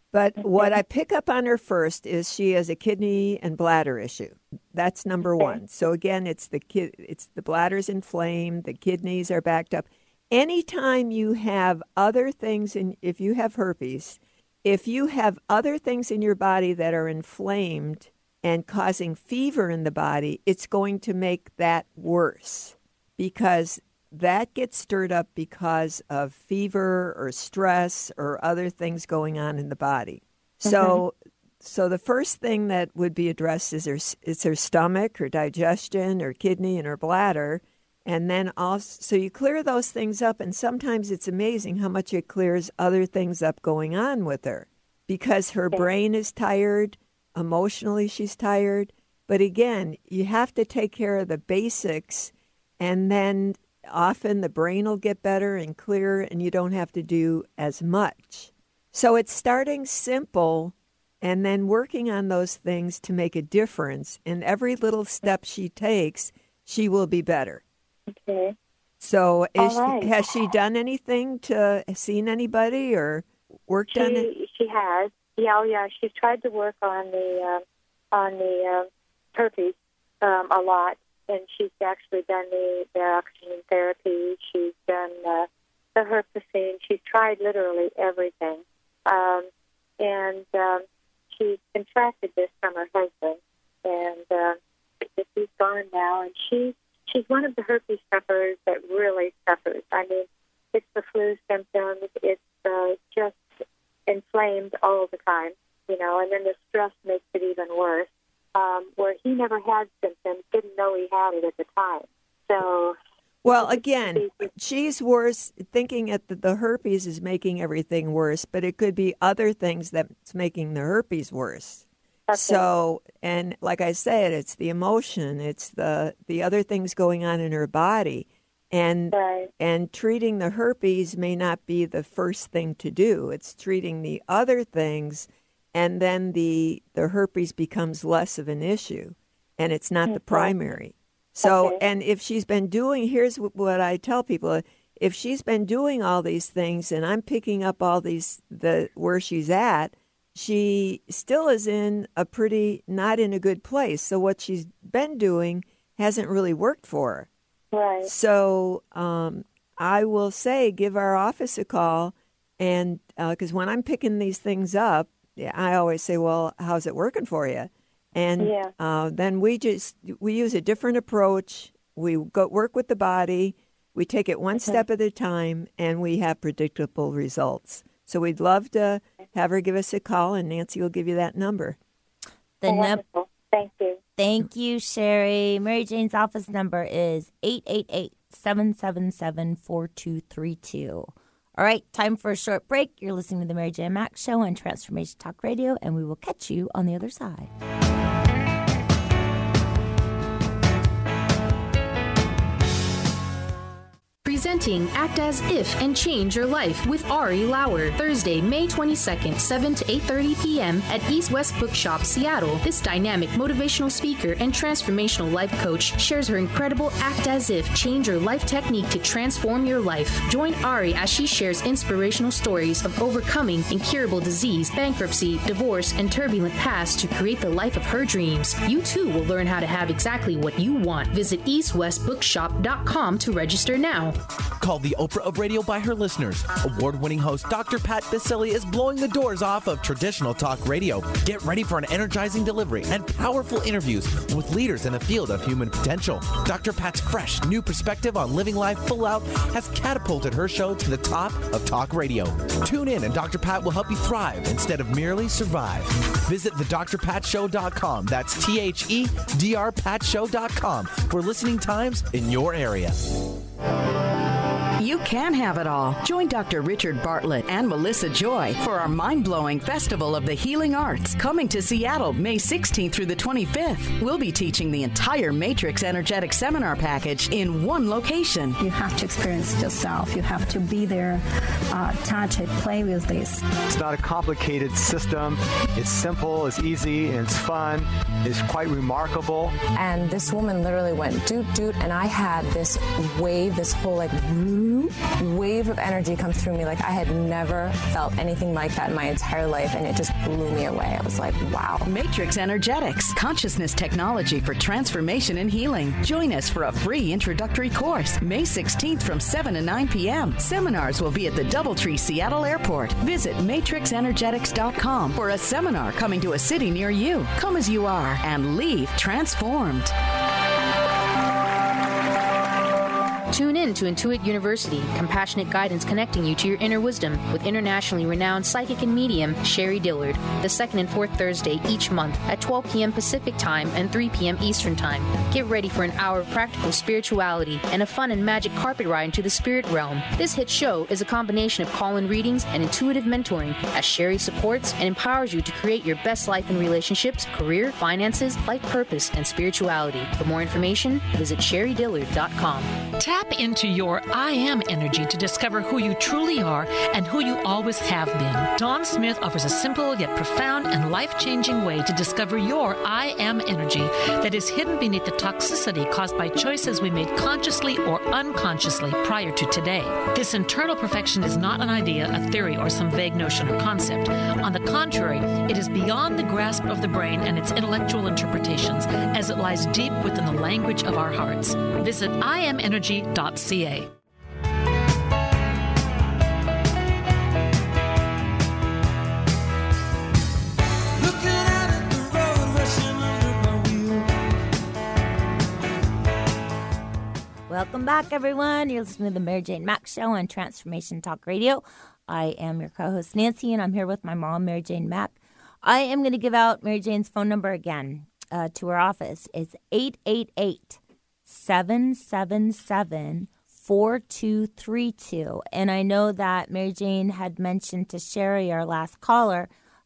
S3: But what I pick up on her first is she has a kidney and bladder issue. That's number
S17: Okay.
S3: one. So again, it's the ki- it's the bladder's inflamed, the kidneys are backed up. Anytime you have other things in, if you have herpes, if you have other things in your body that are inflamed and causing fever in the body, it's going to make that worse because that gets stirred up because of fever or stress or other things going on in the body. So, so the first thing that would be addressed is her, is her stomach, her digestion, her kidney, and her bladder. And then also, so you clear those things up, and sometimes it's amazing how much it clears other things up going on with her because her brain is tired, emotionally she's tired. But again, you have to take care of the basics, and then often the brain will get better and clearer, and you don't have to do as much. So it's starting simple and then working on those things to make a difference. And every little step she takes, she will be better.
S17: Okay.
S3: So is
S17: All right.
S3: she, has she done anything to seen anybody or worked on it?
S17: She, she has. Yeah, oh, yeah. She's tried to work on the uh, on the uh, herpes um, a lot, and she's actually done the, the oxygen therapy. She's done uh, the herpesine. She's tried literally everything, um, and um, she's contracted this from her husband, and uh, he's gone now, and she. She's one of the herpes sufferers that really suffers. I mean, it's the flu symptoms. It's uh, just inflamed all the time, you know, and then the stress makes it even worse. Um, where he never had symptoms, didn't know he had it at the time. So,
S3: well, again, she's worse. Thinking at the, the herpes is making everything worse, but it could be other things that's making the herpes worse. Okay. So, and like I said, it's the emotion, it's the the other things going on in her body, and right. and treating the herpes may not be the first thing to do. It's treating the other things, and then the the herpes becomes less of an issue, and it's not okay. the primary. So, okay. and if she's been doing, here's what I tell people: if she's been doing all these things, and I'm picking up all these the where she's at. She still is in a pretty, not in a good place. So what she's been doing hasn't really worked for her.
S17: Right.
S3: So um, I will say, give our office a call. And because uh, when I'm picking these things up, yeah, I always say, well, how's it working for you? And
S17: yeah.
S3: uh, then we just, we use a different approach. We go work with the body. We take it one
S17: Mm-hmm.
S3: step at a time, and we have predictable results. So we'd love to have her give us a call, and Nancy will give you that number.
S2: The
S17: oh,
S2: num-
S17: wonderful. Thank you.
S2: Thank you, Sherry. Mary Jane's office number is eight eight eight, seven seven seven, four two three two. All right, time for a short break. You're listening to the Mary Jane Mack Show on Transformation Talk Radio, and we will catch you on the other side.
S1: Presenting Act As If and Change Your Life with Ari Lauer. Thursday, May twenty-second, seven to eight thirty p.m. at East West Bookshop, Seattle. This dynamic motivational speaker and transformational life coach shares her incredible Act As If, Change Your Life technique to transform your life. Join Ari as she shares inspirational stories of overcoming incurable disease, bankruptcy, divorce, and turbulent past to create the life of her dreams. You too will learn how to have exactly what you want. Visit east west bookshop dot com to register now.
S18: Called the Oprah of radio by her listeners, award-winning host Doctor Pat Baccili is blowing the doors off of traditional talk radio. Get ready for an energizing delivery and powerful interviews with leaders in the field of human potential. Doctor Pat's fresh, new perspective on living life full out has catapulted her show to the top of talk radio. Tune in and Doctor Pat will help you thrive instead of merely survive. Visit the dr pat show dot com. That's T H E D R pat show dot com for listening times in your area.
S19: You can have it all. Join Doctor Richard Bartlett and Melissa Joy for our mind-blowing Festival of the Healing Arts, coming to Seattle May sixteenth through the twenty-fifth. We'll be teaching the entire Matrix Energetic Seminar package in one location.
S20: You have to experience it yourself. You have to be there, uh, touch it, play with this.
S21: It's not a complicated system. It's simple, it's easy, and it's fun. It's quite remarkable.
S22: And this woman literally went doot, doot, and I had this wave, this whole like
S4: new wave of energy comes through me. Like I had never felt anything like that in my entire life, and it just blew me away. I was like, wow.
S19: Matrix Energetics, consciousness technology for transformation and healing. Join us for a free introductory course, May sixteenth from seven to nine p.m. Seminars will be at the Doubletree Seattle Airport. Visit matrix energetics dot com for a seminar coming to a city near you. Come as you are and leave transformed.
S1: Tune in to Intuit University, compassionate guidance connecting you to your inner wisdom with internationally renowned psychic and medium Sherry Dillard, the second and fourth Thursday each month at twelve p.m. Pacific Time and three p.m. Eastern Time. Get ready for an hour of practical spirituality and a fun and magic carpet ride into the spirit realm. This hit show is a combination of call-in readings and intuitive mentoring as Sherry supports and empowers you to create your best life in relationships, career, finances, life purpose, and spirituality. For more information, visit sherry dillard dot com.
S7: Tap into your I am energy to discover who you truly are and who you always have been. Dawn Smith offers a simple yet profound and life-changing way to discover your I am energy that is hidden beneath the toxicity caused by choices we made consciously or unconsciously prior to today. This internal perfection is not an idea, a theory, or some vague notion or concept. On the contrary, it is beyond the grasp of the brain and its intellectual interpretations, as it lies deep within the language of our hearts. Visit I am energy dot c a.
S2: Welcome back, everyone. You're listening to the Mary Jane Mack Show on Transformation Talk Radio. I am your co-host, Nancy, and I'm here with my mom, Mary Jane Mack. I am going to give out Mary Jane's phone number again uh, to her office. It's eight eight eight, seven seven seven, four two three two. And I know that Mary Jane had mentioned to Sherry, our last caller,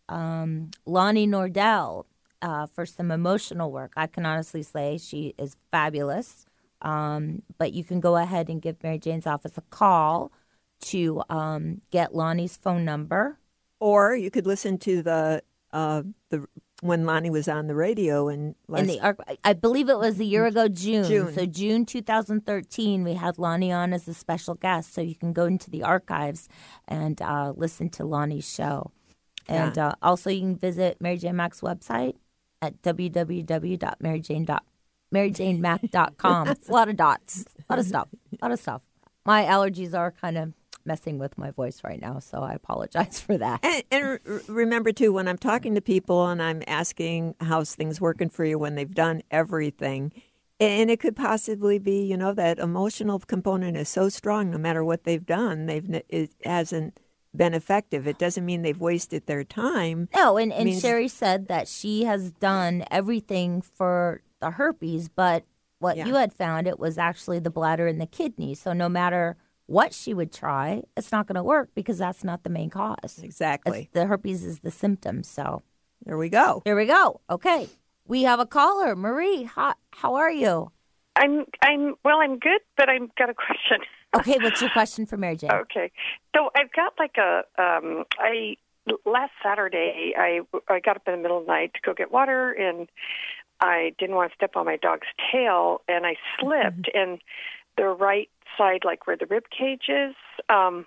S2: um, Lonnie Nordell, uh, for some emotional work. I can honestly say she is fabulous. Um, but you can go ahead and give Mary Jane's office a call to um, get Lonnie's phone number.
S3: Or you could listen to the uh, the when Lonnie was on the radio and
S2: in the arc, I believe it was a year ago, June.
S3: June.
S2: So June two thousand thirteen, we had Lonnie on as a special guest. So you can go into the archives and uh, listen to Lonnie's show. And
S3: Yeah.
S2: uh, also you can visit Mary Jane Mack's website at w w w dot mary jane dot mary jane mack dot com. It's a lot of dots, a lot of stuff, a lot of stuff. My allergies are kind of messing with my voice right now, so I apologize for that.
S3: And, and re- remember, too, when I'm talking to people and I'm asking how's things working for you when they've done everything, and it could possibly be, you know, that emotional component is so strong no matter what they've done, they've n- it hasn't been effective. It doesn't mean they've wasted their time.
S2: No, and, and
S3: means-
S2: Sherry said that she has done everything for the herpes, but what
S3: Yeah.
S2: you had found, it was actually the bladder and the kidney. So no matter what she would try, it's not going to work because that's not the main cause.
S3: Exactly.
S2: It's, the herpes is the symptom. So
S3: there we go.
S2: There we go. Okay. We have a caller. Marie, how, how are you?
S22: I'm I'm well. I'm good, but I've got a question.
S2: Okay, what's your question for Mary Jane?
S22: Okay, so I've got like a um. I last Saturday I I got up in the middle of the night to go get water, and I didn't want to step on my dog's tail, and I slipped, and the right side, like where the rib cage is, um,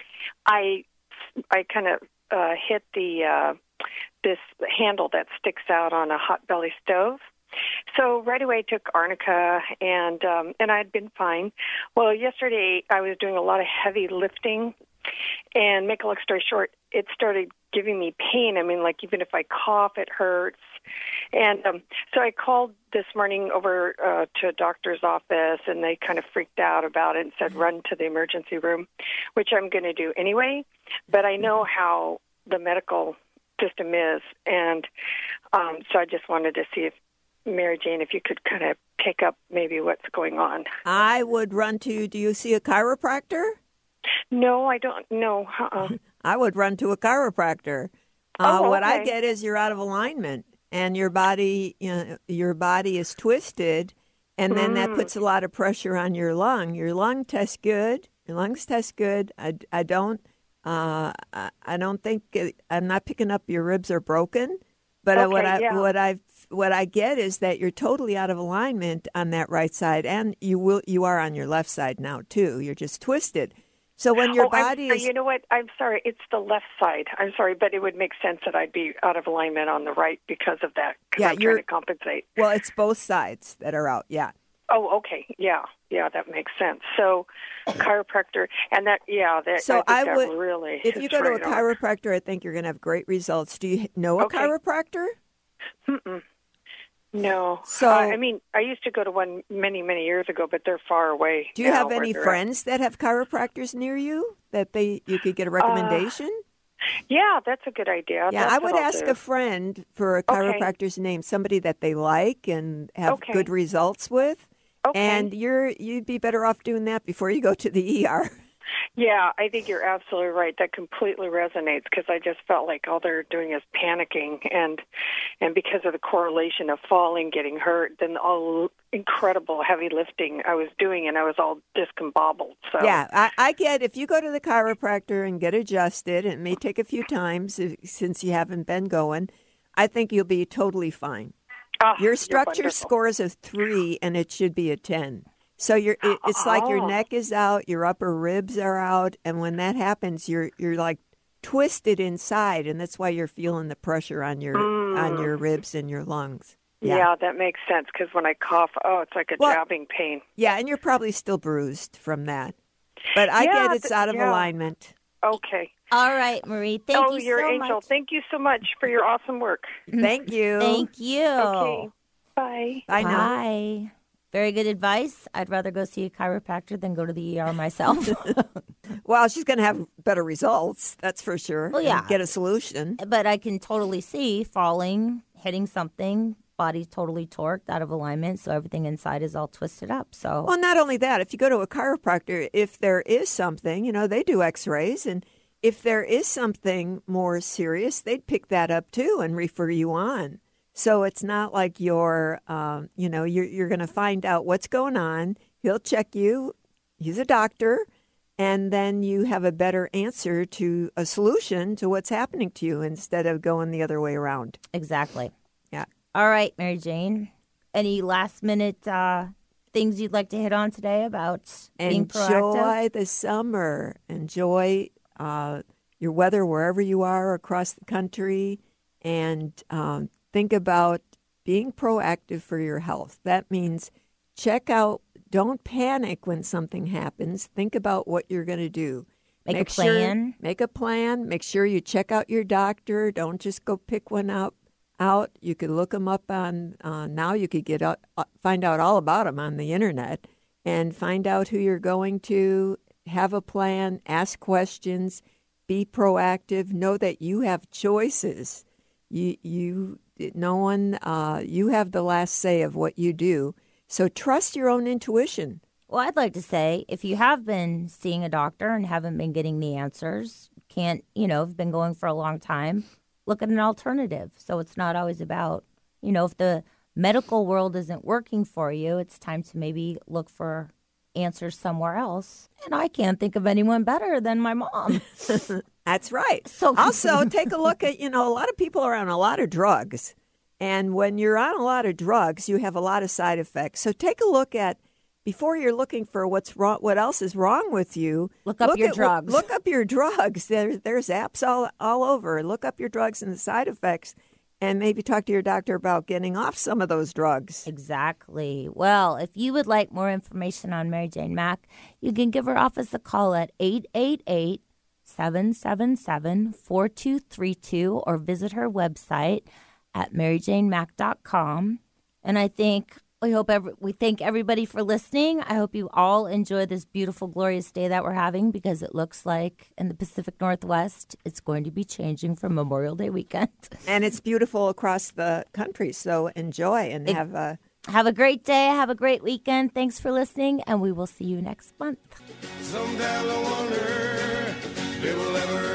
S22: I I kind of uh, hit the uh, this handle that sticks out on a hot belly stove. So right away I took arnica, and um, and I'd been fine. Well, yesterday I was doing a lot of heavy lifting, and make a long story short, it started giving me pain. I mean, like even if I cough, it hurts. And um, so I called this morning over uh, to a doctor's office, and they kind of freaked out about it and said, run to the emergency room, which I'm going to do anyway. But I know how the medical system is, and um, so I just wanted to see if, Mary Jane, if you could kind of take up maybe what's going on.
S3: I would run to, do you see a chiropractor?
S22: No, I don't. No. Uh-uh.
S3: I would run to a chiropractor.
S22: Oh,
S3: uh, what I
S22: okay.
S3: get is you're out of alignment, and your body, you know, your body is twisted, and then that
S22: Mm.
S3: puts a lot of pressure on your lung. Your lung tests good. Your lungs test good. I, I don't. Uh, I, I don't think it, I'm not picking up your ribs are broken, But
S22: okay,
S3: uh, what I
S22: yeah.
S3: what I what I get is that you're totally out of alignment on that right side, and you will you are on your left side now too. You're just twisted. So when your
S22: oh,
S3: body
S22: I'm,
S3: is,
S22: you know what? I'm sorry. It's the left side. I'm sorry, but it would make sense that I'd be out of alignment on the right because of that. Because
S3: Yeah,
S22: I'm
S3: you're-
S22: trying to compensate.
S3: well, it's both sides that are out. Yeah.
S22: Oh, okay. Yeah, yeah, that makes sense. So, chiropractor, and that, yeah, that.
S3: So
S22: I,
S3: I,
S22: think
S3: would,
S22: that really.
S3: if
S22: is
S3: you go to a
S22: right on.
S3: chiropractor, I think you're going to have great results. Do you know a
S22: Okay.
S3: chiropractor?
S22: Mm-mm. No.
S3: So-
S22: Uh, I mean, I used to go to one many, many years ago, but they're far away.
S3: Do you
S22: now
S3: have
S22: where
S3: any
S22: they're at.
S3: friends that have chiropractors near you that they you could get a recommendation?
S22: Yeah, that's a good idea.
S3: yeah,
S22: That's
S3: I
S22: what
S3: would
S22: I'll
S3: ask
S22: do.
S3: a friend for a chiropractor's name, somebody that they like and have
S22: Okay.
S3: good results with.
S22: Okay.
S3: And you're you'd be better off doing that before you go to the E R.
S22: Yeah, I think you're absolutely right. That completely resonates because I just felt like all they're doing is panicking, and and because of the correlation of falling, getting hurt, then all incredible heavy lifting I was doing, and I was all discombobbled. So
S3: Yeah, I, I get if you go to the chiropractor and get adjusted, it may take a few times if, since you haven't been going, I think you'll be totally fine.
S22: Oh,
S3: Your
S22: you're
S3: structure
S22: wonderful.
S3: score is a three, and it should be a ten. So you're, it, it's like your
S22: Oh.
S3: neck is out, your upper ribs are out, and when that happens, you're you're like twisted inside, and that's why you're feeling the pressure on your on your ribs and your lungs.
S22: Yeah, that makes sense because when I cough, oh, it's like a
S3: Well-
S22: jabbing pain.
S3: Yeah, and you're probably still bruised from that. But I
S22: Yeah,
S3: get it's
S22: th-
S3: out of
S22: yeah.
S3: alignment.
S22: Okay.
S2: All right, Marie. Thank
S22: oh,
S2: you
S22: you're
S2: so
S22: an angel.
S2: much.
S22: Thank you so much for your awesome work.
S3: Thank you.
S2: Thank you.
S22: Okay. Bye.
S3: Bye now.
S2: Bye. Very good advice. I'd rather go see a chiropractor than go to the E R myself.
S3: Well, she's going to have better results, that's for sure.
S2: Well, yeah.
S3: And get a solution.
S2: But I can totally see falling, hitting something, body totally torqued, out of alignment, so everything inside is all twisted up. So
S3: Well, not only that, if you go to a chiropractor, if there is something, you know, they do x-rays, and if there is something more serious, they'd pick that up too and refer you on. So it's not like you're, um, you know, you're, you're going to find out what's going on. He'll check you. He's a doctor. And then you have a better answer to a solution to what's happening to you instead of going the other way around.
S2: Exactly.
S3: Yeah.
S2: All right, Mary Jane. Any last minute uh, things you'd like to hit on today about being proactive?
S3: Enjoy the summer. Enjoy uh, your weather wherever you are across the country, and um, think about being proactive for your health. That means check out, don't panic when something happens. Think about what you're going to do.
S2: Make a
S3: sure-
S2: plan.
S3: make a plan. Make sure you check out your doctor. Don't just go pick one out. Out. You could look them up on, uh, now you could get out, uh, find out all about them on the internet and find out who you're going to, have a plan, ask questions, be proactive, know that you have choices. You, you, no one, uh, you have the last say of what you do. So trust your own intuition.
S2: Well, I'd like to say if you have been seeing a doctor and haven't been getting the answers, can't, you know, have been going for a long time, look at an alternative. So it's not always about, you know, if the medical world isn't working for you, it's time to maybe look for answers somewhere else. And I can't think of anyone better than my mom.
S3: That's right.
S2: So
S3: also, take a look at, you know, a lot of people are on a lot of drugs. And when you're on a lot of drugs, you have a lot of side effects. So take a look at, before you're looking for what's wrong, what else is wrong with you.
S2: Look up your
S3: at-
S2: drugs.
S3: Look up your drugs. There, there's apps all, all over. Look up your drugs and the side effects, and maybe talk to your doctor about getting off some of those drugs.
S2: Exactly. Well, if you would like more information on Mary Jane Mack, you can give her office a call at eight eight eight, seven seven seven, four two three two or visit her website at mary jane mack dot com. And I think we hope every, we thank everybody for listening. I hope you all enjoy this beautiful, glorious day that we're having, because it looks like in the Pacific Northwest it's going to be changing for Memorial Day weekend.
S3: And it's beautiful across the country, so enjoy and
S2: It-
S3: have a...
S2: Have a great day. Have a great weekend. Thanks for listening, and we will see you next month.
S5: Sometimes I wonder if it will ever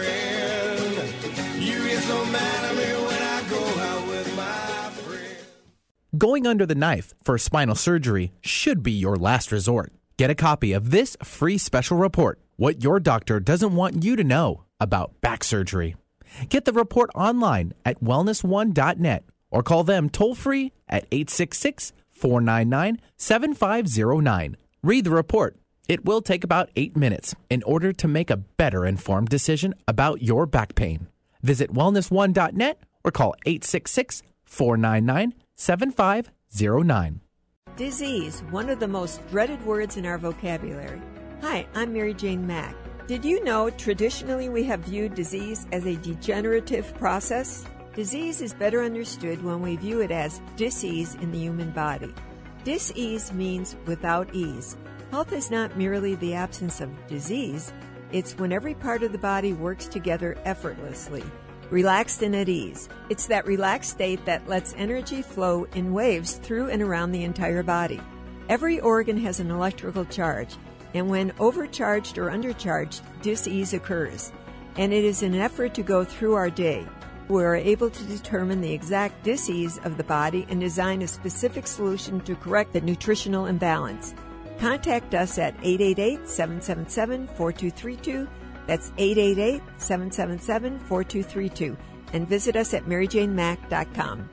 S5: end. You get so mad at me when I go out with my friends.
S18: Going under the knife for spinal surgery should be your last resort. Get a copy of this free special report, What Your Doctor Doesn't Want You to Know About Back Surgery. Get the report online at wellness one dot net or call them toll-free at eight six six, four nine nine, seven five zero nine. Read the report. It will take about eight minutes in order to make a better informed decision about your back pain. Visit wellness one dot net or call eight six six, four nine nine, seven five zero nine.
S3: Disease, one of the most dreaded words in our vocabulary. Hi, I'm Mary Jane Mack. Did you know traditionally we have viewed disease as a degenerative process? Disease is better understood when we view it as dis-ease in the human body. Dis-ease means without ease. Health is not merely the absence of disease, it's when every part of the body works together effortlessly, relaxed and at ease. It's that relaxed state that lets energy flow in waves through and around the entire body. Every organ has an electrical charge, and when overcharged or undercharged, dis-ease occurs. And it is an effort to go through our day. We are able to determine the exact dis-ease of the body and design a specific solution to correct the nutritional imbalance. Contact us at eight eight eight, seven seven seven, four two three two. That's eight eight eight, seven seven seven, four two three two. And visit us at mary jane mack dot com.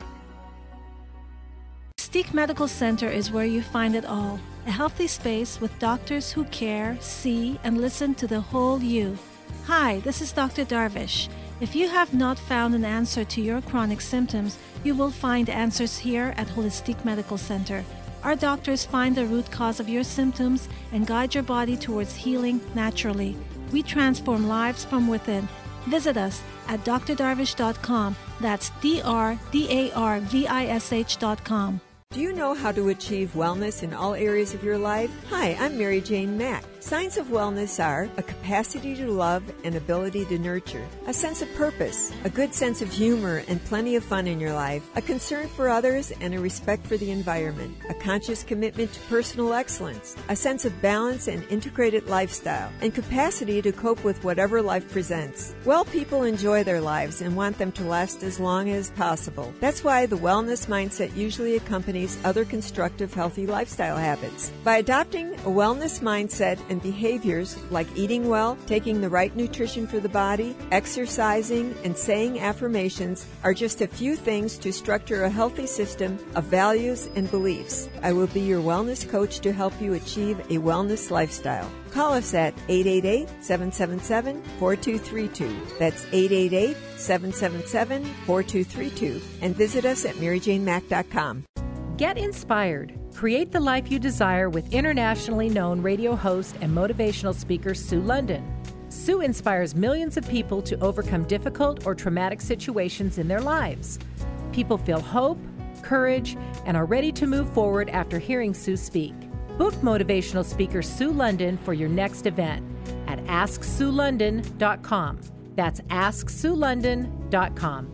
S9: Holistic Medical Center is where you find it all. A healthy space with doctors who care, see, and listen to the whole you. Hi, this is Doctor Darvish. If you have not found an answer to your chronic symptoms, you will find answers here at Holistic Medical Center. Our doctors find the root cause of your symptoms and guide your body towards healing naturally. We transform lives from within. Visit us at d r darvish dot com. That's D R D A R V I S H dot com.
S3: Do you know how to achieve wellness in all areas of your life? Hi, I'm Mary Jane Mack. Signs of wellness are a capacity to love and ability to nurture, a sense of purpose, a good sense of humor and plenty of fun in your life, a concern for others and a respect for the environment, a conscious commitment to personal excellence, a sense of balance and integrated lifestyle, and capacity to cope with whatever life presents. Well people enjoy their lives and want them to last as long as possible. That's why the wellness mindset usually accompanies other constructive, healthy lifestyle habits. By adopting a wellness mindset and behaviors like eating well, taking the right nutrition for the body, exercising, and saying affirmations are just a few things to structure a healthy system of values and beliefs. I will be your wellness coach to help you achieve a wellness lifestyle. Call us at eight eight eight, seven seven seven, four two three two. That's eight eight eight, seven seven seven, four two three two. And visit us at mary jane mack dot com.
S10: Get inspired. Create the life you desire with internationally known radio host and motivational speaker Sue London. Sue inspires millions of people to overcome difficult or traumatic situations in their lives. People feel hope, courage, and are ready to move forward after hearing Sue speak. Book motivational speaker Sue London for your next event at ask sue london dot com. That's ask sue london dot com.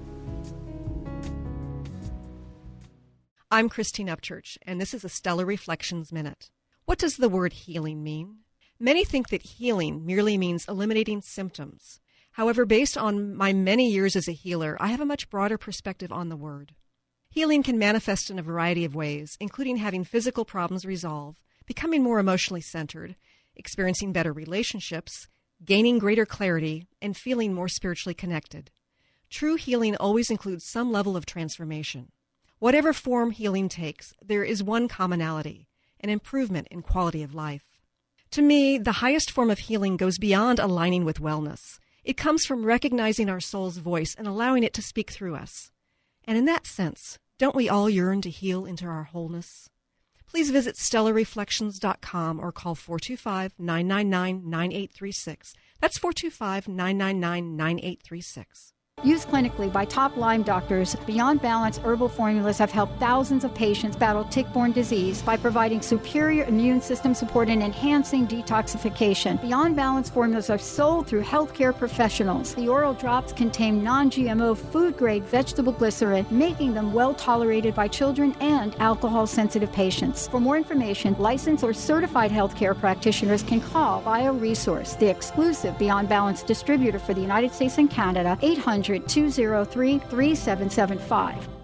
S23: I'm Christine Upchurch, and this is a Stellar Reflections Minute. What does the word healing mean? Many think that healing merely means eliminating symptoms. However, based on my many years as a healer, I have a much broader perspective on the word. Healing can manifest in a variety of ways, including having physical problems resolve, becoming more emotionally centered, experiencing better relationships, gaining greater clarity, and feeling more spiritually connected. True healing always includes some level of transformation. Whatever form healing takes, there is one commonality, an improvement in quality of life. To me, the highest form of healing goes beyond aligning with wellness. It comes from recognizing our soul's voice and allowing it to speak through us. And in that sense, don't we all yearn to heal into our wholeness? Please visit stellar reflections dot com or call four two five, nine nine nine, nine eight three six. That's four two five, nine nine nine, nine eight three six.
S8: Used clinically by top Lyme doctors, Beyond Balance herbal formulas have helped thousands of patients battle tick-borne disease by providing superior immune system support and enhancing detoxification. Beyond Balance formulas are sold through healthcare professionals. The oral drops contain non-G M O food-grade vegetable glycerin, making them well-tolerated by children and alcohol-sensitive patients. For more information, licensed or certified healthcare practitioners can call BioResource, the exclusive Beyond Balance distributor for the United States and Canada, eight hundred, two oh three, three seven seven five.